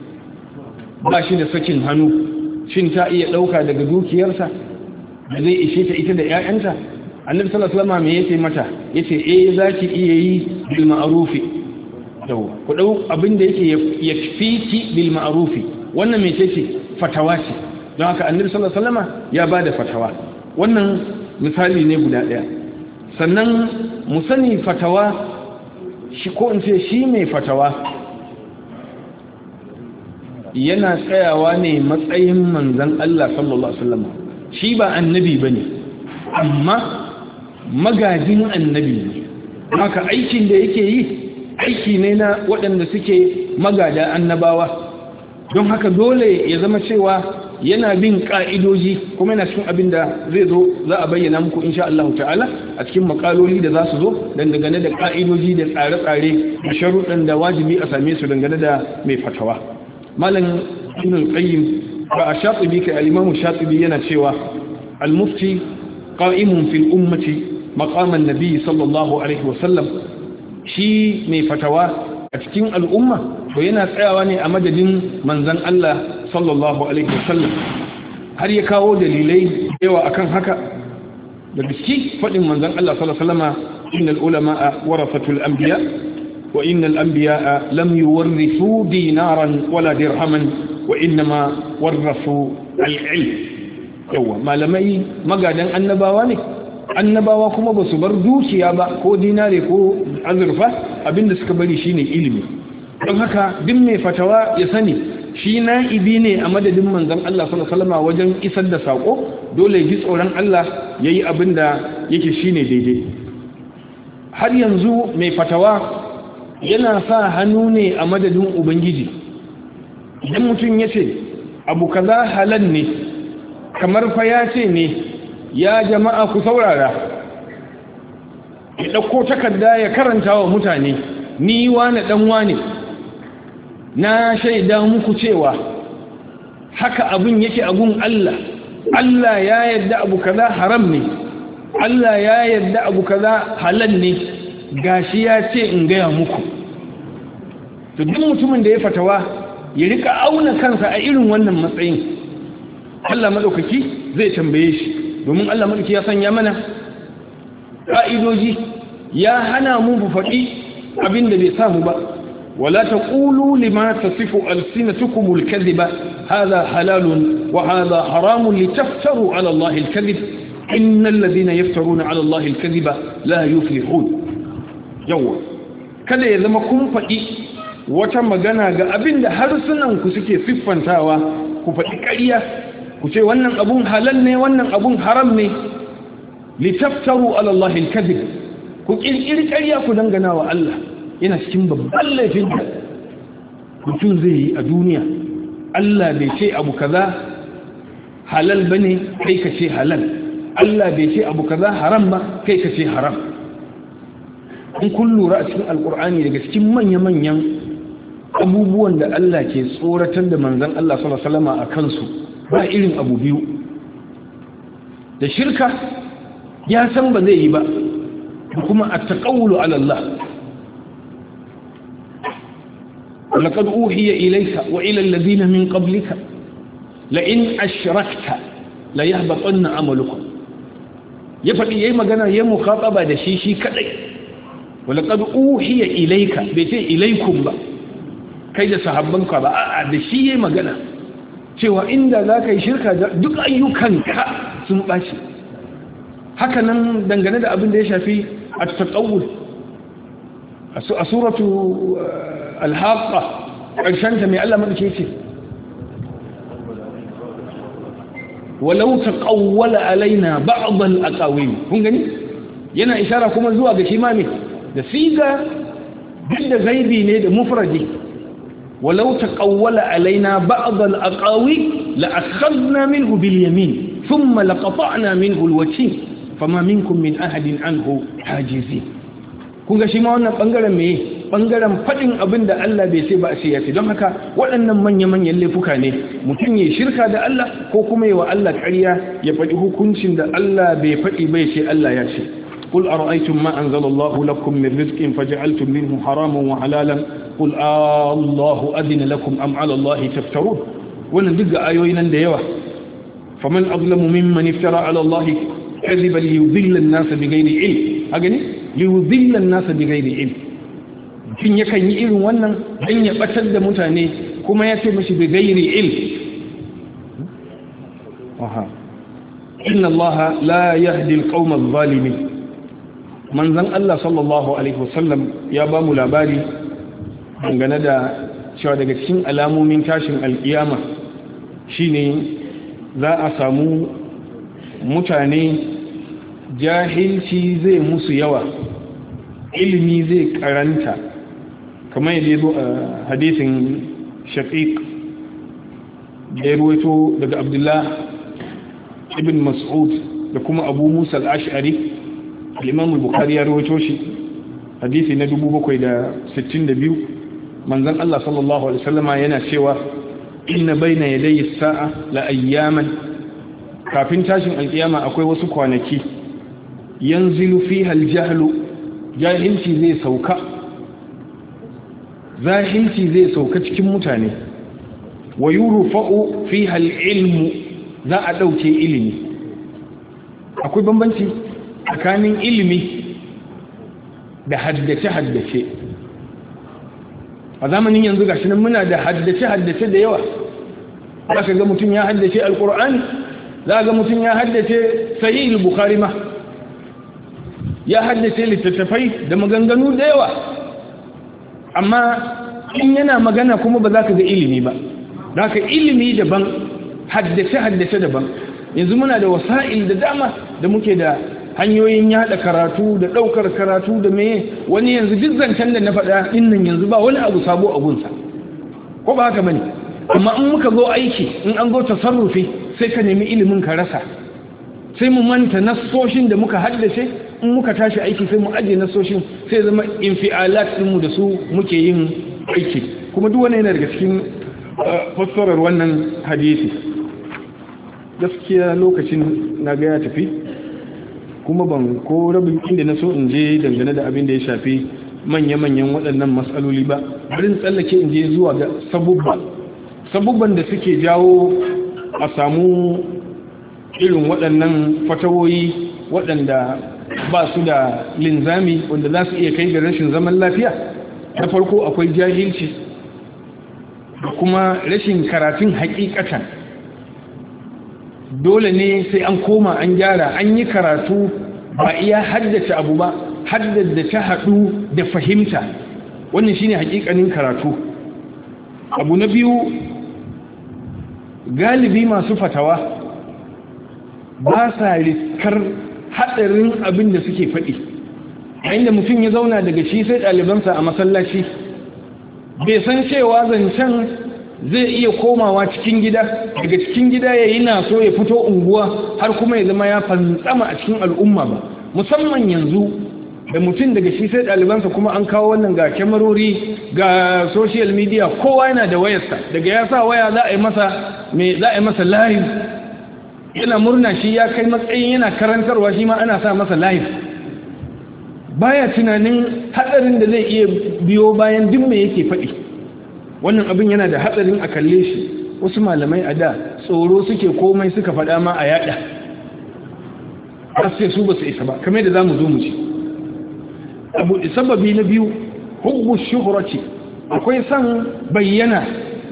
ba shi da sakin hannu, shin ta iya dauka daga dukiyarsa da zai ishe ta ita da ƴaƴanta? Annabi sallallahu alaihi wasallam me yace mata? Yace eh zaki iya yi bil ma'rufi. Ku dau abin da yake yakfiki bil ma'rufi. Wannan me ce? Fatawa ce. Don haka Annabi sallallahu alaihi wasallam ya bada fatawa. Wannan misali ne guda daya. Sannan mu sani fatawa shi, ko in ce shi mai fatawa yana tsayawa ne matsayin manzon Allah sallallahu alaihi wasallam. Shi ba annabi bane, amma magajin annabi ne. Haka aikin da yake yi aiki ne na waɗanda suke magada annabawa. Don haka dole ya zama cewa yana bin ƙa'idoji, kuma yana cikin abin da zai zo za a bayyana muku insha Allah ta'ala a cikin makaloli da za su zo dangane da ƙa'idoji da tsare-tsare da sharuɗan da wajibi a same su dangane da mai fatawa. Malam Ibn al-Qayyim ba a Shatibi kai al-Imam Shatibi yana cewa al-mufti qa'imun fil ummati maqam an-nabi sallallahu alaihi wasallam shi mai fatawa a cikin al'umma to yana tsayawa ne a madadin manzon Allah sallallahu alaihi wasallam har ya kawo dalilai yawa akan haka da biski fadin manzon Allah sallallahu alaihi wasallama innal ulama'a warasatul anbiya wa innal anbiya'a lam yuwarrithu dinaran wala dirhaman wa innama warathu al-ilm yawa malamai magadan annabawa ne annabawa kuma ba su bar dukiya ba ko dinare ko azurfa abinda suka bari shine ilimi don haka duk mai fatawa ya sani shi na'ibi ne a madadin manzon Allah sallallahu alaihi wasallam wajen isar da sako dole ji tsoron Allah yayi abinda yake shine daidai har yanzu mai fatawa yana sa hannu ne a madadin ubangiji idan mutum yace abu kaza halal ne kamar fa ya ce ne ya jama'a ku saurara ya ɗauko takarda ya karanta wa mutane ni wane ɗan wane na shaida muku cewa haka abin yake abun Allah Allah ya yarda abu kaza haram ne Allah ya yarda abu kaza halal ne gashi ya ce in gaya muku to duk mutumin da ya fatawa ya rika auna kansa a irin wannan matsayin Allah madaukaki zai tambaye shi domin Allah mulki ya sanya mana ƙa'idoji ya hana mu faɗi abinda bai samu ba wala taqulu lima tasifu alsinatukum alkadhiba hadha halalun wa hadha haramun litaftaru ala Allah alkadhib innal ladhina yaftaruna ala Allah alkadhiba la yuflihun yawa kada ya zama kun faɗi wata magana ga abinda harsunan ku suke siffantawa ku faɗi ƙarya ku ce wannan abun halal ne wannan abun haram ne litaftaru ala Allah al-kadhib ku kirkiri ƙarya ku dangana wa Allah yana cikin babban laifin da mutum zai yi a duniya Allah bai ce abu kaza halal bane kai ka ce halal Allah bai ce abu kaza haram ba kai ka ce haram in kun lura a cikin alkur'ani daga cikin manya-manyan abubuwan da Allah ke tsoratar da manzon Allah sallallahu alaihi wasallam a kansu ba irin abu biyu da shirka ya san ba zai yi ba kuma a taƙawulu alallah laqad uhiya ilayka wa ila alladhina min qablika la in ashrakta la yahbatanna amalukum ya fadi yayi magana ya mukhataba da shi shi kadai wa laqad uhiya ilayka bai ce ilaykum ba kai da sahabbanka ba a'a da shi yayi magana cewa inda za ka yi shirka duk ayyukanka sun ɓaci haka nan dangane da abin da ya shafi a taƙawul a suratu alhaƙa ƙarshenta mai Allah maɗauke ce walau taƙawwala alaina ba'adal aqawil kun gani yana ishara kuma zuwa ga shi ma ne da siga duk da gaibi ne da mufradi ولو تقول علينا بعض الأقاويل لأخذنا منه باليمين ثم لقطعنا منه الوتين فما منكم من أحد عنه حاجزين kun ga shi ma wannan bangaren meye bangaren fadin abin da Allah bai sai ba a sai ya ce don haka waɗannan manya-manyan laifuka ne mutum ya shirka da Allah ko kuma yi wa Allah ƙarya ya faɗi hukuncin da Allah bai faɗi bai ce Allah ya ce قل أرأيتم ما أنزل الله لكم من رزق فجعلتم منه حراما وحلالا قل آه الله أذن لكم أم على الله تفترون ونندق آيوينا ديوة فمن أظلم ممن افترى على الله كذبا ليضل الناس بغير علم أغني ليضل الناس بغير علم kin yakan yi irin wannan dan ya batar da mutane kuma ya ce mishi bighairi ilm aha inna allaha la yahdi alqawma adh-dhalimin manzon Allah sallallahu alaihi wasallam ya ba mu labari dangane da cewa daga cikin alamomin tashin alkiyama shine za a samu mutane jahilci zai musu yawa ilimi zai karanta kamar yadda yazo a hadisin shaqiq da ya ruwaito daga Abdullah ibn Mas'ud da kuma Abu Musa al-Ash'ari al-Imam al-Bukhari ya rawaito shi hadisi na dubu bakwai da sittin da biyu manzon Allah sallallahu alaihi wasallama yana cewa inna bayna yaday as-sa'a la ayyaman kafin tashin alkiyama akwai wasu kwanaki yanzilu fiha aljahlu jahilci zai sauka zahilci zai sauka cikin mutane wa yurfa'u fiha alilmu za a dauke ilimi. akwai bambanci tsakanin ilimi da haddace-haddace. a zamanin yanzu gashi nan muna da haddace-haddace da yawa. za ka ga mutum ya haddace alkur'ani, za ga mutum ya haddace sahih al-bukhari ma, ya haddace littattafai da maganganu da yawa, amma in yana magana kuma ba za ka ga ilimi ba. za ka ilimi daban, haddace-haddace daban. yanzu muna da wasa'il da dama da muke da hanyoyin yada karatu da daukar karatu da meye, wani yanzu duk zancen da na faɗa dinnan yanzu ba wani abu sabo a gunsa, ko ba haka bane? amma in muka zo aiki, in an zo tasarrufi, sai ka nemi ilimin ka rasa, sai mu manta nassoshin da muka haddace. in muka tashi aiki sai mu ajiye nassoshin, sai zama infialat ɗinmu da su muke yin aiki. kuma duk wani yana daga cikin fassarar wannan hadisi. gaskiya lokacin na ga ya tafi, kuma ban ko rabin inda na so in je dangane da abin da ya shafi manya-manyan waɗannan matsaloli ba. bari tsallake in je zuwa ga sabubba sabubban da suke jawo a samu irin waɗannan fatawoyi waɗanda ba su da linzami, wanda za su iya kai ga rashin zaman lafiya. na farko akwai jahilci da kuma rashin karatun hakikatan. dole ne sai an koma an gyara, an yi karatu, ba iya haddace abu ba, haddace ta haɗu da fahimta. wannan shine hakikanin karatu. abu na biyu, galibi masu fatawa ba sa riskar haɗarin abin da suke faɗi. a inda mutum ya zauna daga shi sai ɗalibansa a masallaci, bai san cewa zancen zai iya komawa cikin gida, daga cikin gida ya yi naso ya fito unguwa, har kuma ya zama ya fantsama a cikin al'umma ba. musamman yanzu da mutum daga shi sai ɗalibansa, kuma an kawo wannan ga kyamarori, ga social media, kowa yana da wayarsa. daga ya sa waya za a yi masa mai za a yi masa live, yana murna shi ya kai matsayin yana karantarwa, shi ma ana sa masa live. baya tunanin hadarin da zai iya biyo bayan duk me yake faɗi. wannan abin yana da hatsarin a kalle shi. wasu malamai a da tsoro suke komai suka faɗa ma a yada, har sai su ba su isa ba, kamar da zamu zo mu ci. abu sababi na biyu, hubbu shuhrati, akwai san bayyana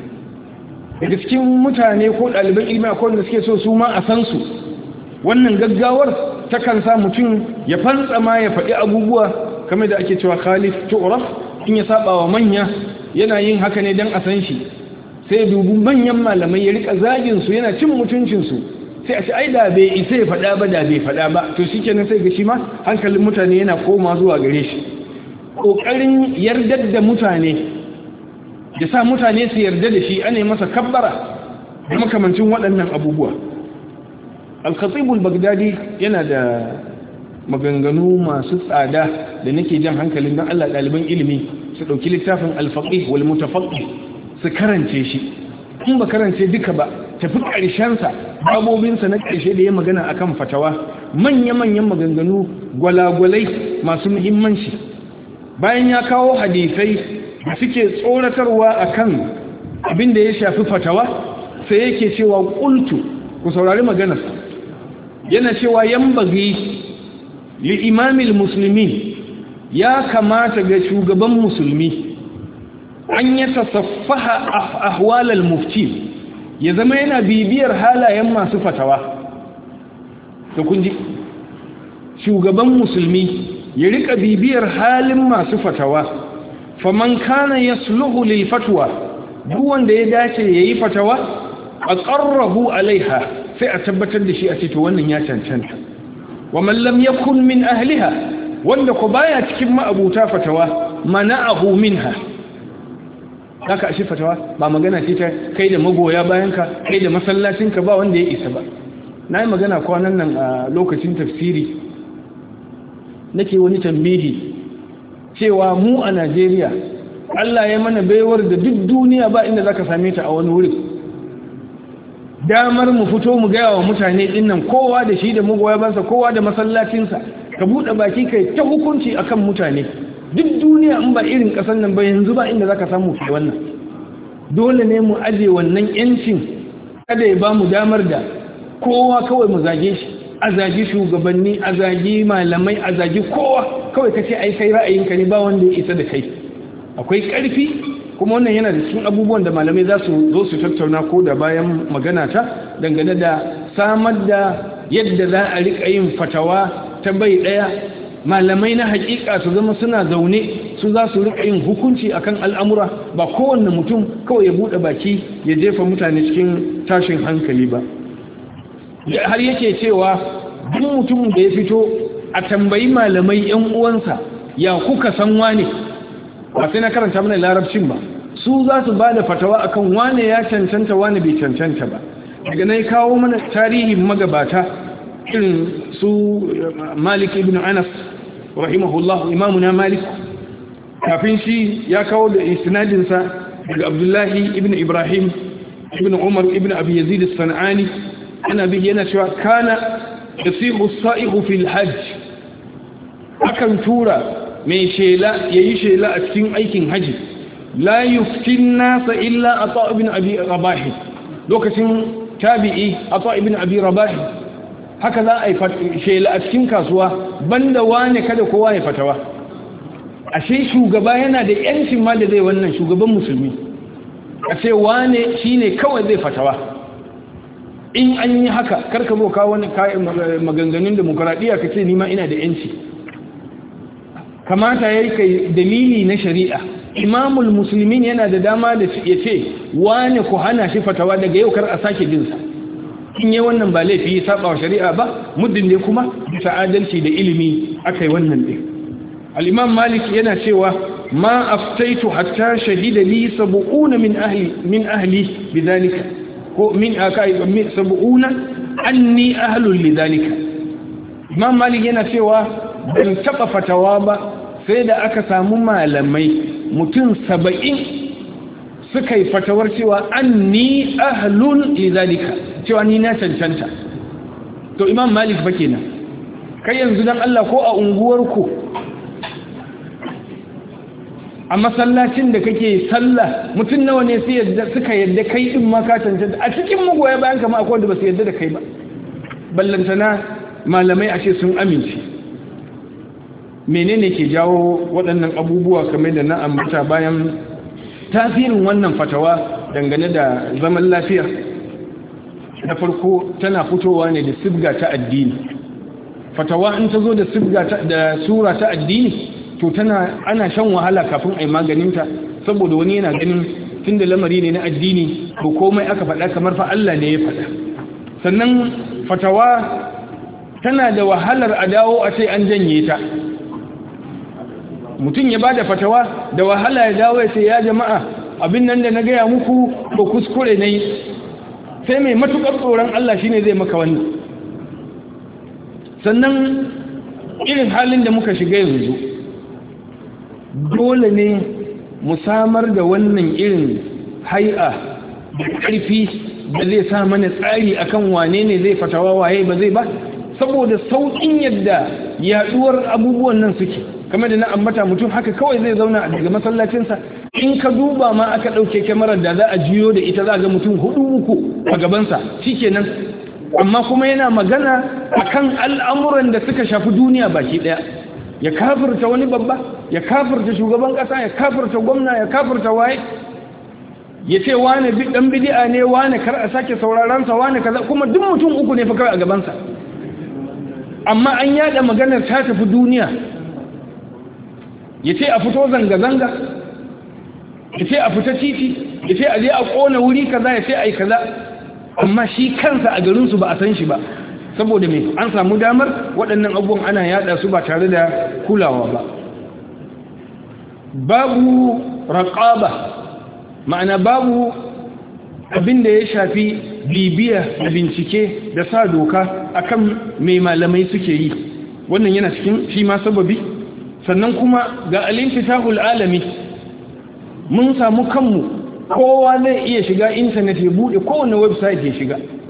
daga cikin mutane ko ɗaliban ilimi, akwai wanda suke so su ma a san su. wannan gaggawar takan sa mutum ya fantsama ya faɗi abubuwa, kamar da ake cewa khalif tu'raf. in ya saba wa manya, yana yin haka ne dan a san shi. sai dubu manyan malamai ya rika zagin su, yana cin mutuncin su, sai a ce ai da bai isa ya faɗa ba, da bai faɗa ba. to shikenan sai ga shi ma hankalin mutane yana koma zuwa gare shi. kokarin yardar da mutane, da sa mutane su yarda da shi, ana masa kabbara da makamancin waɗannan abubuwa. al-Khatib al-Baghdadi yana da maganganu masu tsada da nake jan hankalin don Allah ɗaliban ilimi su ɗauki littafin al-Faqih wal Mutafaqih su karance shi. in ba karance duka ba, tafi ƙarshensa, babobinsa na ƙarshe da ya magana akan fatawa, manya-manyan maganganu gwalagwalai masu muhimmanci. bayan ya kawo hadisai da suke tsoratarwa akan abin da ya shafi fatawa, sai yake cewa qultu, ku saurari maganarsa, yana cewa yambagi li imamil muslimin, ya kamata ga shugaban musulmi an ya tasaffaha ahwalal mufti, ya zama yana bibiyar halayen masu fatawa. to kun ji, shugaban musulmi ya rika bibiyar halin masu fatawa. faman kana yasluhu lil fatwa, duk wanda ya dace yayi fatawa, aqarrahu alaiha, sai a tabbatar da shi a ce to wannan ya cancanta. wa man lam yakun min ahliha, wanda ko baya cikin ma'abuta fatawa, mana'ahu minha. haka ashe fatawa ba magana ce ta kai da magoya bayanka, kai da masallacinka, ba wanda ya isa ba. na yi magana kwanan nan a lokacin tafsiri, nake wani tambihi cewa mu a Najeriya Allah ya mana baiwar da duk duniya ba inda zaka same ta a wani wuri. damar mu fito mu gaya wa mutane dinnan kowa da shi da magoyabansa kowa da masallacinsa ka buɗe baki kai ta hukunci akan mutane duk duniya in ba irin ƙasar nan ba yanzu ba inda zaka samu kai wannan dole ne mu aje wannan yancin kada ya ba mu damar da kowa kawai mu zage shi a zagi shugabanni a zagi malamai a zagi kowa kawai kace ai kai ra'ayinka ne ba wanda ya isa da kai akwai ƙarfi kuma wannan yana da cikin abubuwan da malamai za su zo su tattauna ko da bayan magana ta dangane da samar da yadda za a riƙa yin fatawa ta bai ɗaya malamai na haƙiƙa su zama suna zaune su za su riƙa yin hukunci akan al'amura ba kowanne mutum kawai ya buɗe baki ya jefa mutane cikin tashin hankali ba har yake cewa duk mutum da ya fito a tambayi malamai ‘yan uwansa ya kuka san wane ba sai na karanta mana larabcin ba su za su ba da fatawa akan wane ya cancanta wane bai cancanta ba daga na kawo mana tarihin magabata irin su Malik ibn Anas rahimahullah imamuna Malik kafin shi ya kawo da isnadinsa daga Abdullahi ibn Ibrahim ibn Umar ibn Abi Yazid as-San'ani ana bi yana cewa kana yasihu as-sa'ihu fil hajj akan tura mai shela yayi shela a cikin aikin haji la yuftin nasa illa Ata ibn Abi Rabah lokacin tabi'i Ata ibn Abi Rabah haka za a yi shela a cikin kasuwa banda wane kada kowa ya fatawa ashe shugaba yana da yancin ma da zai wannan shugaban musulmi a ce wane shine kawai zai fatawa in an yi haka karka zo kawo wani maganganun demokradiyya ka ce nima ina da yanci kamata ya yi kai dalili na shari'a imamul musulmin yana da dama da ya ce wane ku hana shi fatawa daga yau kar a sake jinsa in yi wannan ba laifi ya saba wa shari'a ba muddin ne kuma bisa adalci da ilimi aka yi wannan ɗin al'imam malik yana cewa ma aftaitu hatta shahida li sabu'una min ahli min ahli bidhalika ko min akai min sabu'una anni ahlul lidhalika imam malik yana cewa ban taba fatawa ba sai da aka samu malamai mutum saba'in suka yi fatawar cewa anni ahlul lidhalika cewa ni na cancanta to imam malik fa kenan kai yanzu dan Allah ko a unguwarku a masallacin da kake sallah mutum nawa ne sai yadda suka yadda kai din ma ka cancanta a cikin magoya bayan kama akwai wanda ba su yadda da kai ba ballantana malamai ashe sun amince menene ke jawo waɗannan abubuwa kamar da na ambata bayan tasirin wannan fatawa dangane da zaman lafiya na farko tana fitowa ne da sibga ta addini fatawa in ta zo da sibga da sura ta addini to tana ana shan wahala kafin a yi maganinta saboda wani yana ganin tunda lamari ne na addini ko komai aka faɗa kamar fa Allah ne ya faɗa sannan fatawa tana da wahalar a dawo a ce an janye ta mutum ya bada fatawa da wahala ya dawo ya ce ya jama'a abin nan da na gaya muku ko kuskure ne sai mai matukar tsoron Allah shine zai maka wannan sannan irin halin da muka shiga yanzu dole ne mu samar da wannan irin hai'a da ƙarfi da zai sa mana tsari akan wane ne zai fatawa waye ba zai ba saboda sauƙin yadda yaɗuwar abubuwan nan suke kamar da na ambata mutum haka kawai zai zauna daga masallacinsa in ka duba ma aka ɗauke kyamarar da za a jiyo da ita za ga mutum hudu uku a gabansa shikenan amma kuma yana magana akan al'amuran da suka shafi duniya baki ɗaya ya kafirta wani babba ya kafirta shugaban kasa ya kafirta gwamna ya kafirta waye ya ce wane dan bid'a ne wane kar a sake sauraron sa wane kaza kuma duk mutum uku ne fa kai a gaban sa amma an yada maganar ta tafi duniya ya ce a fito zanga zanga ya ce a fita titi ya ce a je a kona wuri kaza ya ce ai kaza amma shi kansa a garin su ba a san shi ba saboda me an samu damar waɗannan abubuwan ana yada su ba tare da kulawa ba babu raqaba ma'ana babu abin da ya shafi bibiya da bincike da sa doka akan mai malamai suke yi wannan yana cikin shi ma sababi sannan kuma ga al-infitahul alami mun samu kanmu kowa zai iya shiga intanet ya bude kowane website ya shiga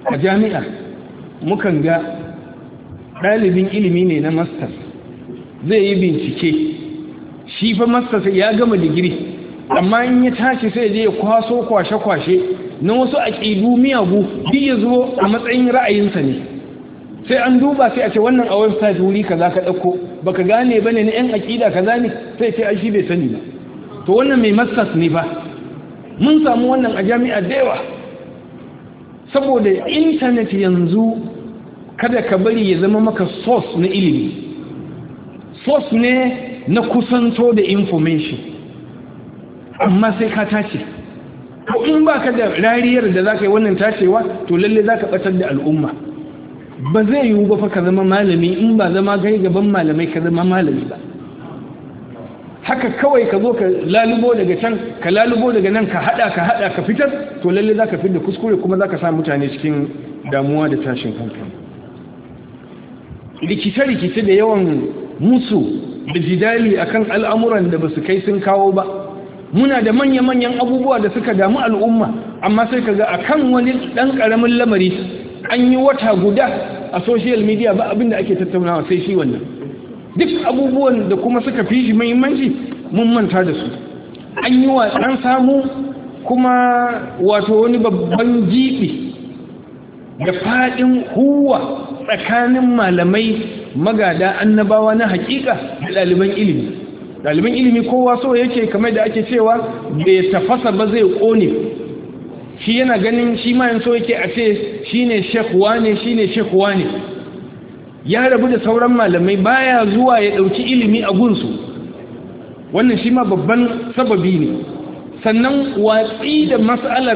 a jami'a mukan ga ɗalibin ilimi ne na masters zai yi bincike shi fa masters ya gama digiri amma in ya tashi sai je ya kwaso kwashe-kwashe na wasu aƙidu miyagu duk ya zo a matsayin ra'ayinsa ne sai an duba sai a ce wannan a website wuri kaza ka ɗauko baka gane ba ne na 'yan aƙida kaza ne sai ce ai shi bai sani ba to wannan mai masters ne ba mun samu wannan a jami'a da yawa saboda intanet yanzu kada ka bari ya zama maka source na ilimi source ne na kusanto da information amma sai ka tace to in ba ka da rariyar da za ka yi wannan tacewa to lalle za ka ɓatar da al'umma ba zai yiwu ba fa ka zama malami in ba zama gai gaban malamai ka zama malami ba haka kawai ka zo ka lalubo daga can ka lalubo daga nan ka hada ka hada ka fitar to lalle za ka fitar da kuskure kuma za ka sa mutane cikin damuwa da tashin hankali rikice-rikice da yawan musu da jidali akan al'amuran da ba su kai sun kawo ba muna da manya-manyan abubuwa da suka damu al'umma amma sai ka ga akan wani ɗan ƙaramin lamari an yi wata guda a social media ba abinda ake tattaunawa sai shi wannan duk abubuwan da kuma suka fi shi muhimmanci mun manta da su an yi wa an samu kuma wato wani babban jibi da faɗin huwa tsakanin malamai magada annabawa na hakika da ɗaliban ilimi ɗaliban ilimi kowa so yake kamar da ake cewa bai tafasa ba zai ƙone shi yana ganin shi ma yin so yake a ce shi ne shekwa ne shi ne shekwa ne ya rabu da sauran malamai baya zuwa ya ɗauki ilimi a gunsu wannan shi ma babban sababi ne sannan watsi da matsalar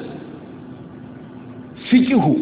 fikihu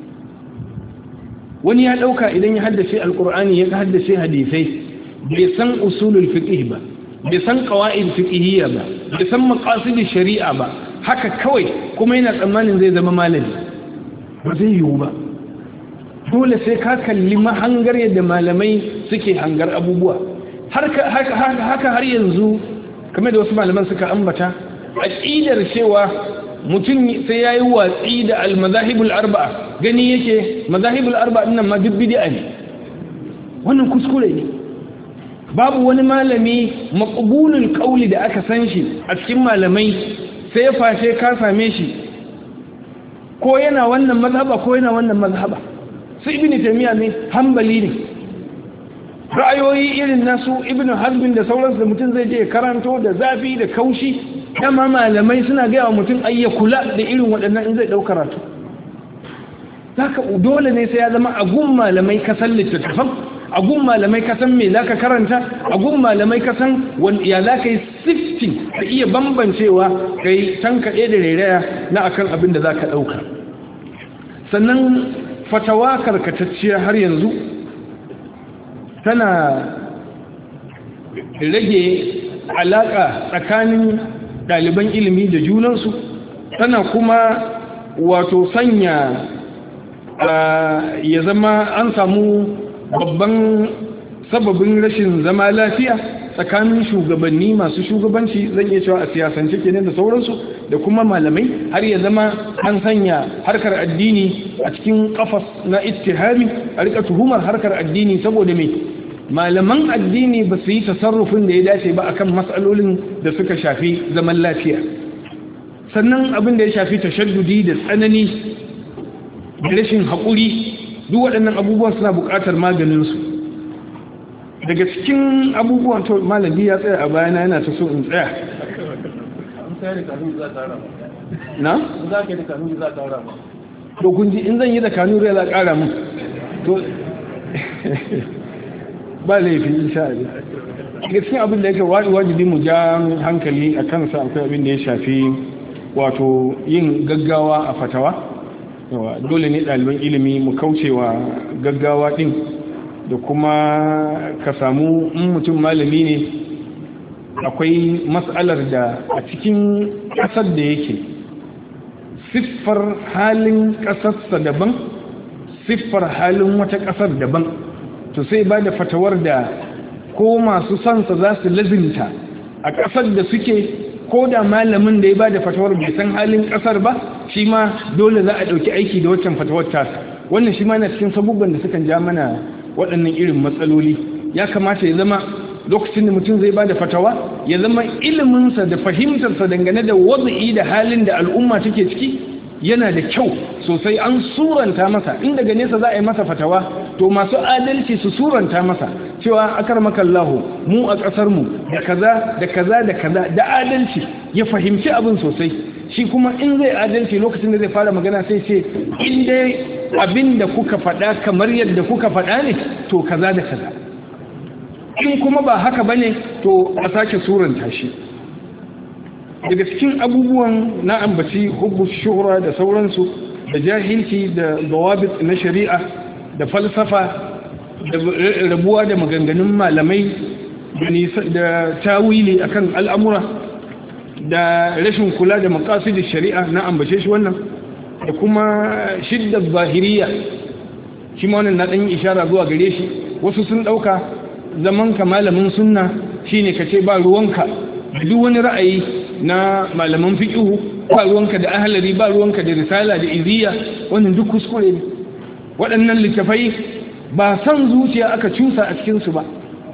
wani ya ɗauka idan ya haddace alkur'ani ya haddace hadisai bai san usulul fiqh ba bai san qawaid fiqhiyya ba bai san maqasid shari'a ba haka kawai kuma yana tsammanin zai zama malami ba zai yiwu ba dole sai ka kalli mahangar yadda malamai suke hangar abubuwa haka har yanzu kamar da wasu malaman suka ambata aqidar cewa mutum sai yayi watsi da al-mazahibul arba'a gani yake mazahibul arba'a dinnan ma duk bid'a ne wannan kuskure ne babu wani malami maqbulul qawli da aka san shi a cikin malamai sai ya fashe ka same shi ko yana wannan mazhaba ko yana wannan mazhaba sai ibnu taymiya ne hanbali ne ra'ayoyi irin nasu ibnu hazbin da sauransu da mutum zai je karanto da zafi da kaushi dama malamai suna gaya wa mutum ayya kula da irin waɗannan in zai ɗau karatu zaka dole ne sai ya zama a gun malamai ka san littattafan a gun malamai ka san me zaka karanta a gun malamai ka san ya zaka yi sifting ka iya bambancewa kai tankaɗe da rairaya na akan abin da zaka ɗauka sannan fatawa karkatacciya har yanzu tana rage alaƙa tsakanin ɗaliban ilimi da junansu tana kuma wato sanya ya zama an samu babban sababin rashin zama lafiya tsakanin shugabanni masu shugabanci zan iya cewa a siyasance kenan da sauransu da kuma malamai har ya zama an sanya harkar addini a cikin kafas na ittihami a rika tuhumar harkar addini saboda me malaman addini ba su yi tasarrufin da ya dace ba akan matsalolin da suka shafi zaman lafiya sannan abin da ya shafi tashaddudi da tsanani da rashin haƙuri duk waɗannan abubuwan suna buƙatar maganinsu daga cikin abubuwan to malami ya tsaya a bayana yana ta so in tsaya na? to kun ji in zan yi da kanuri za a ƙara mun to ba laifi insha Allah cikin abin da yake wajibi mu ja hankali a kansa akwai abin da ya shafi wato yin gaggawa a fatawa dole ne ɗaliban ilimi mu kaucewa gaggawa ɗin da kuma ka samu in mutum malami ne akwai matsalar da a cikin ƙasar da yake siffar halin ƙasarsa daban siffar halin wata ƙasar daban to sai ba da fatawar da ko masu sansa za su lazinta a ƙasar da suke ko da malamin da ya ba da fatawar bai san halin ƙasar ba shi ma dole za a ɗauki aiki da waccan fatawar tasa. Wannan shi ma na cikin sabubban da sukan ja mana waɗannan irin matsaloli. Ya kamata ya zama lokacin da mutum zai ba da fatawa ya zama iliminsa da fahimtarsa dangane da wazi'i da halin da al'umma take ciki yana da kyau sosai, an suranta masa. in daga nesa za a yi masa fatawa to masu adalci su suranta masa cewa akarmakallahu mu a ƙasarmu da kaza da kaza da kaza da adalci, ya fahimci abin sosai. Shi kuma in zai adalci lokacin da zai fara magana sai ce in dai abin da kuka faɗa kamar yadda kuka faɗa ne to kaza da kaza, in kuma ba haka bane to a sake suranta shi. Daga cikin abubuwan na ambaci hubbu shuhra da sauransu, da jahilci da dawabit na shari'a da falsafa da rabuwa da maganganun malamai da tawili akan al'amura da rashin kula da maqasidin shari'a na ambace shi wannan, da kuma shiddar zahiriya shi ma wannan na ɗan ishara zuwa gare shi. Wasu sun ɗauka zaman ka malamin sunna shine ka ce ba ruwanka da duk wani ra'ayi na malaman fiqhu, ba ruwanka da ahlari, ba ruwanka da risala da iziya. Wannan duk kuskure ne. Waɗannan littafai ba san zuciya aka cusa a cikin su ba,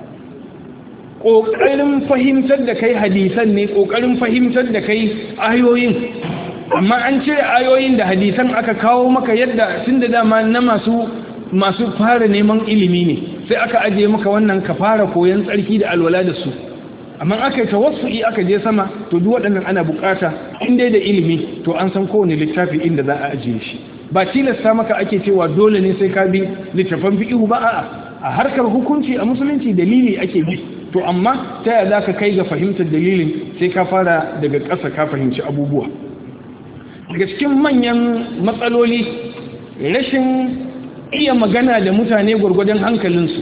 ƙoƙarin fahimtar da kai hadisan ne, ƙoƙarin fahimtar da kai ayoyin. Amma an cire ayoyin da hadisan aka kawo maka yadda tun da dama na masu masu fara neman ilimi ne, sai aka ajiye maka wannan ka fara koyon tsarki da alwala da su. Amma aka yi tawassu'i aka je sama, to duk waɗannan ana bukata in dai da ilimi to an san kowane littafi inda za a ajiye shi. Ba tilasta maka ake cewa dole ne sai ka bi littafan fiqh ba, a'a a harkar hukunci a musulunci dalili ake bi. To amma ta yaya zaka kai ga fahimtar dalilin sai ka fara daga ƙasa ka fahimci abubuwa. Daga cikin manyan matsaloli rashin iya magana da mutane gwargwadon hankalinsu.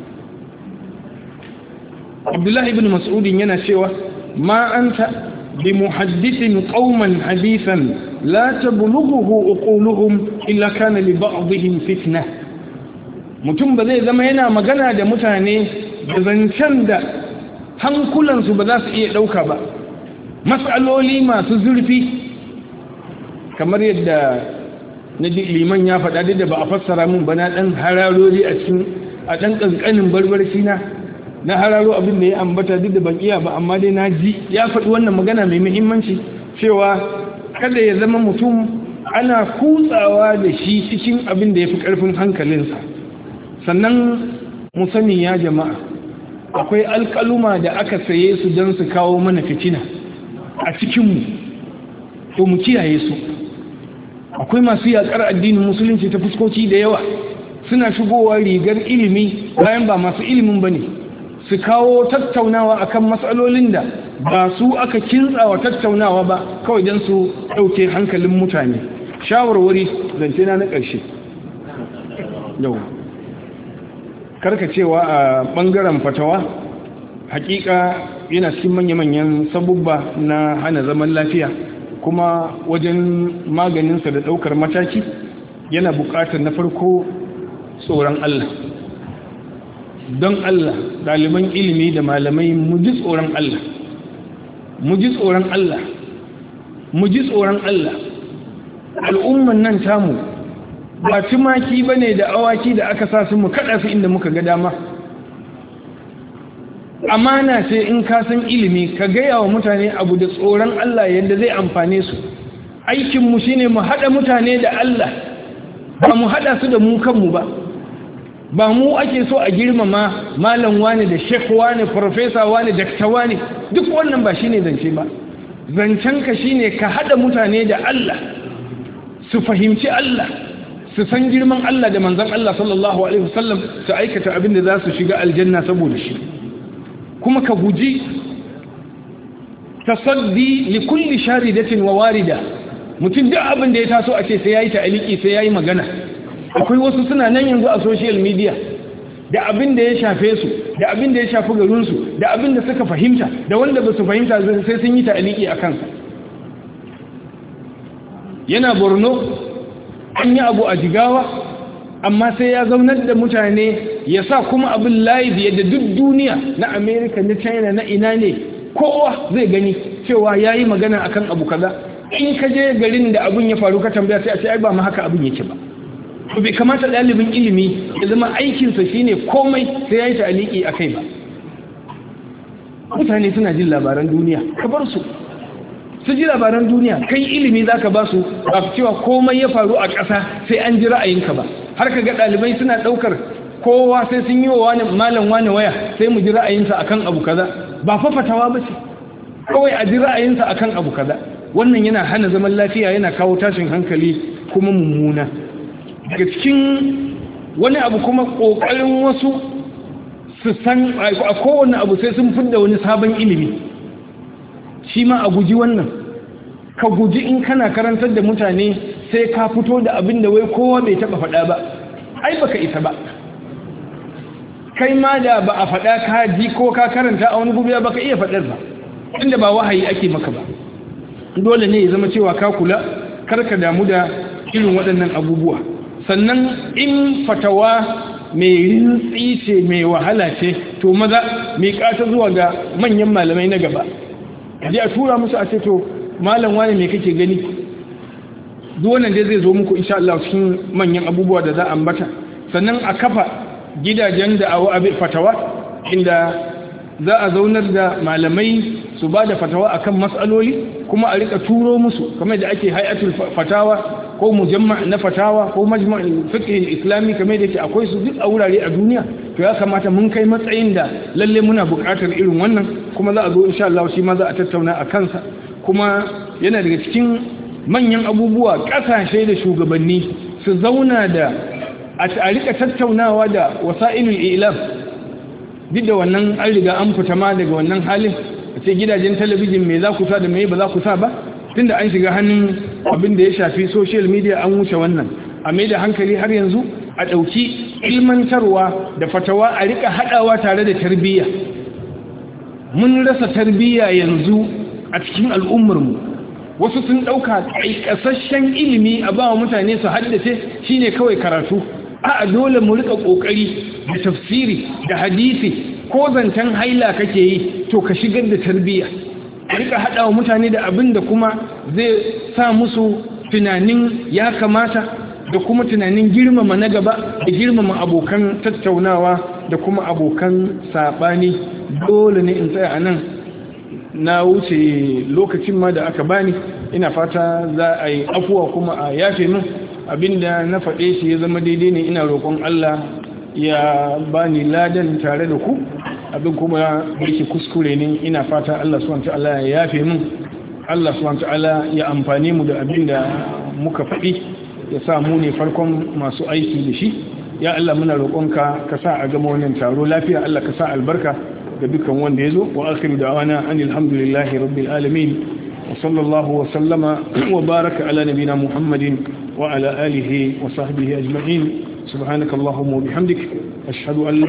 Abdullahi ibn Mas'udin yana cewa ma anta bi muhaddithin qauman hadithan la tablughu uquluhum illa kana li ba'dihim fitna. Mutum ba zai zama yana magana da mutane da zancen da hankulansu ba za su iya dauka ba, mas'aloli masu zurfi kamar yadda na ji liman ya faɗa da ba a fassara mun ba, na ɗan hararori a cikin a ɗan ƙanƙanin barbarci na na hararo abin da ya ambata duk da ban iya ba, amma dai na ji ya faɗi wannan magana mai muhimmanci cewa kada ya zama mutum ana kutsawa da shi cikin abin da ya fi ƙarfin hankalinsa. Sannan mu sani ya jama'a, akwai alƙaluma da aka saye su don su kawo mana fitina a cikinmu, to mu kiyaye su. Akwai masu yaƙar addinin musulunci ta fuskoki da yawa, suna shigowa rigar ilimi bayan ba masu ilimin ba ne, su kawo tattaunawa akan matsalolin da ba su aka kintsawa tattaunawa ba, kawai don su ɗauke hankalin mutane. Shawarwari zance na na ƙarshe yau karkacewa a ɓangaren fatawa hakika yana cikin manya-manyan sabubba na hana zaman lafiya, kuma wajen maganinsa da ɗaukar mataki yana buƙatar na farko tsoron Allah. Don Allah ɗaliban ilimi da malamai mu ji tsoron Allah, mu ji tsoron Allah, mu ji tsoron Allah. Al'umman nan tamu ba tumaki ba ne da awaki da aka sa su mu kaɗa su inda muka ga dama. Amana ce in ka san ilimi ka gaya wa mutane abu da tsoron Allah yadda zai amfane su. Aikinmu shi ne mu haɗa mutane da Allah, ba mu haɗa su da mu kanmu ba. Ba mu ake so a girmama malam wane da shek wane, farfesa wane, dakta wane, duk wannan ba shi ne zance ba. Zancenka shi ne ka haɗa mutane da Allah, su fahimci Allah, su san girman Allah da manzan Allah sallallahu Alaihi wasallam, su aikata abin da za su shiga aljanna saboda shi. Kuma ka guji tasaddi li kulli sharidatin wa warida. Mutum duk abin da ya taso a ce sai yayi ta'aliki, sai yayi magana. Akwai wasu suna nan yanzu a social media da abin da ya shafe su, da abin da ya shafi garin su, da abin da suka fahimta, da wanda ba su fahimta sai sun yi ta'aliki a kansa. Yana Borno an yi abu a Jigawa, amma sai ya zaunar da mutane ya sa kuma abin live yadda duk duniya na America, na China, na ina ne kowa zai gani cewa ya yi magana akan abu kaza. in ka je garin da abin ya faru ka tambaya sai a ce ai ba ma haka abin yake ba. To bai kamata ɗalibin ilimi ya zama aikinsa shine komai sai ya yi ta'aliki a kai ba. Mutane suna jin labaran duniya, ka bar su su ji labaran duniya, kai ilimi za ka ba su ba cewa komai ya faru a ƙasa sai an ji ra'ayinka ba. Har ka ga ɗalibai suna ɗaukar kowa sai sun yi wa wani malam wani waya sai mu ji ra'ayinsa akan abu kaza, ba fa fatawa ba ce, kawai a ji ra'ayinsa akan abu kaza. Wannan yana hana zaman lafiya, yana kawo tashin hankali kuma mummuna. Daga cikin wani abu kuma ƙoƙarin wasu su san a kowane abu sai sun fidda wani sabon ilimi, shi ma a guji wannan. Ka guji in kana karantar da mutane sai ka fito da abin da wai kowa bai taɓa faɗa ba, ai baka isa ba. Kai ma da ba a faɗa ka ji ko ka karanta a wani gubiya baka iya faɗar ba, inda ba wahayi ake maka ba. Dole ne ya zama cewa ka kula, kar ka damu da irin waɗannan abubuwa. Sannan in fatawa mai rintsi ce mai wahala ce, to maza mai ƙata zuwa ga manyan malamai na gaba. Aje a tura musu a ce to malam wani me kake gani? Duk wannan dai zai zo muku insha Allah cikin manyan abubuwa da za a ambata. Sannan a kafa gidajen da awa abin fatawa inda za a zaunar da malamai su ba da fatawa akan matsaloli, kuma a rika turo musu kamar da ake hayatul fatawa ko mujamma na fatawa ko majma'ul fiqh islami kamar da yake akwai su duk a wurare a duniya. To ya kamata mun kai matsayin da lalle muna buƙatar irin wannan, kuma za a zo insha Allah shi ma za a tattauna a kansa. Kuma yana daga cikin manyan abubuwa ƙasashe da shugabanni su zauna da a rika tattaunawa da wasa'ilul ilam. Duk da wannan an riga an fita ma daga wannan halin, a ce gidajen talabijin me za ku sa da me ba za ku sa ba, tunda an shiga hannun abin da ya shafi social media an wuce wannan. A mai da hankali har yanzu a ɗauki ilmantarwa da fatawa a rika haɗawa tare da tarbiyya. Mun rasa tarbiyya yanzu a cikin al'ummarmu. Wasu sun ɗauka ƙasashen ilimi a ba wa mutane su haddace shine kawai karatu. A'a, dole mu rika ƙoƙari da tafsiri da hadisi, ko zancen haila kake yi to ka shigar da tarbiyya. A rika haɗa wa mutane da abin da kuma zai sa musu tunanin ya kamata da kuma tunanin girmama na gaba da girmama abokan tattaunawa da kuma abokan saɓani. Dole ne in tsaya a nan, na wuce lokacin ma da aka bani. Ina fata za a yi afuwa kuma a yafe min abinda na faɗe shi ya zama daidai ne. Ina roƙon Allah ya bani ladan tare da ku, abin kuma yake kuskure ne ina fata Allah subhanahu wa ta'ala ya yafe min. Allah subhanahu wa ta'ala ya amfane mu da abinda muka faɗi, ya sa mu ne farkon masu aiki da shi. Ya Allah muna roƙonka ka sa a gama wannan taro lafiya. Allah ka sa albarka ga dukkan wanda ya zo. Wa akhiru da'wana anil hamdulillahi rabbil alamin, wa sallallahu wa sallama wa baraka ala nabina Muhammadin wa ala alihi wa sahbihi ajma'in. Subhanakallahumma wa bihamdik ashhadu an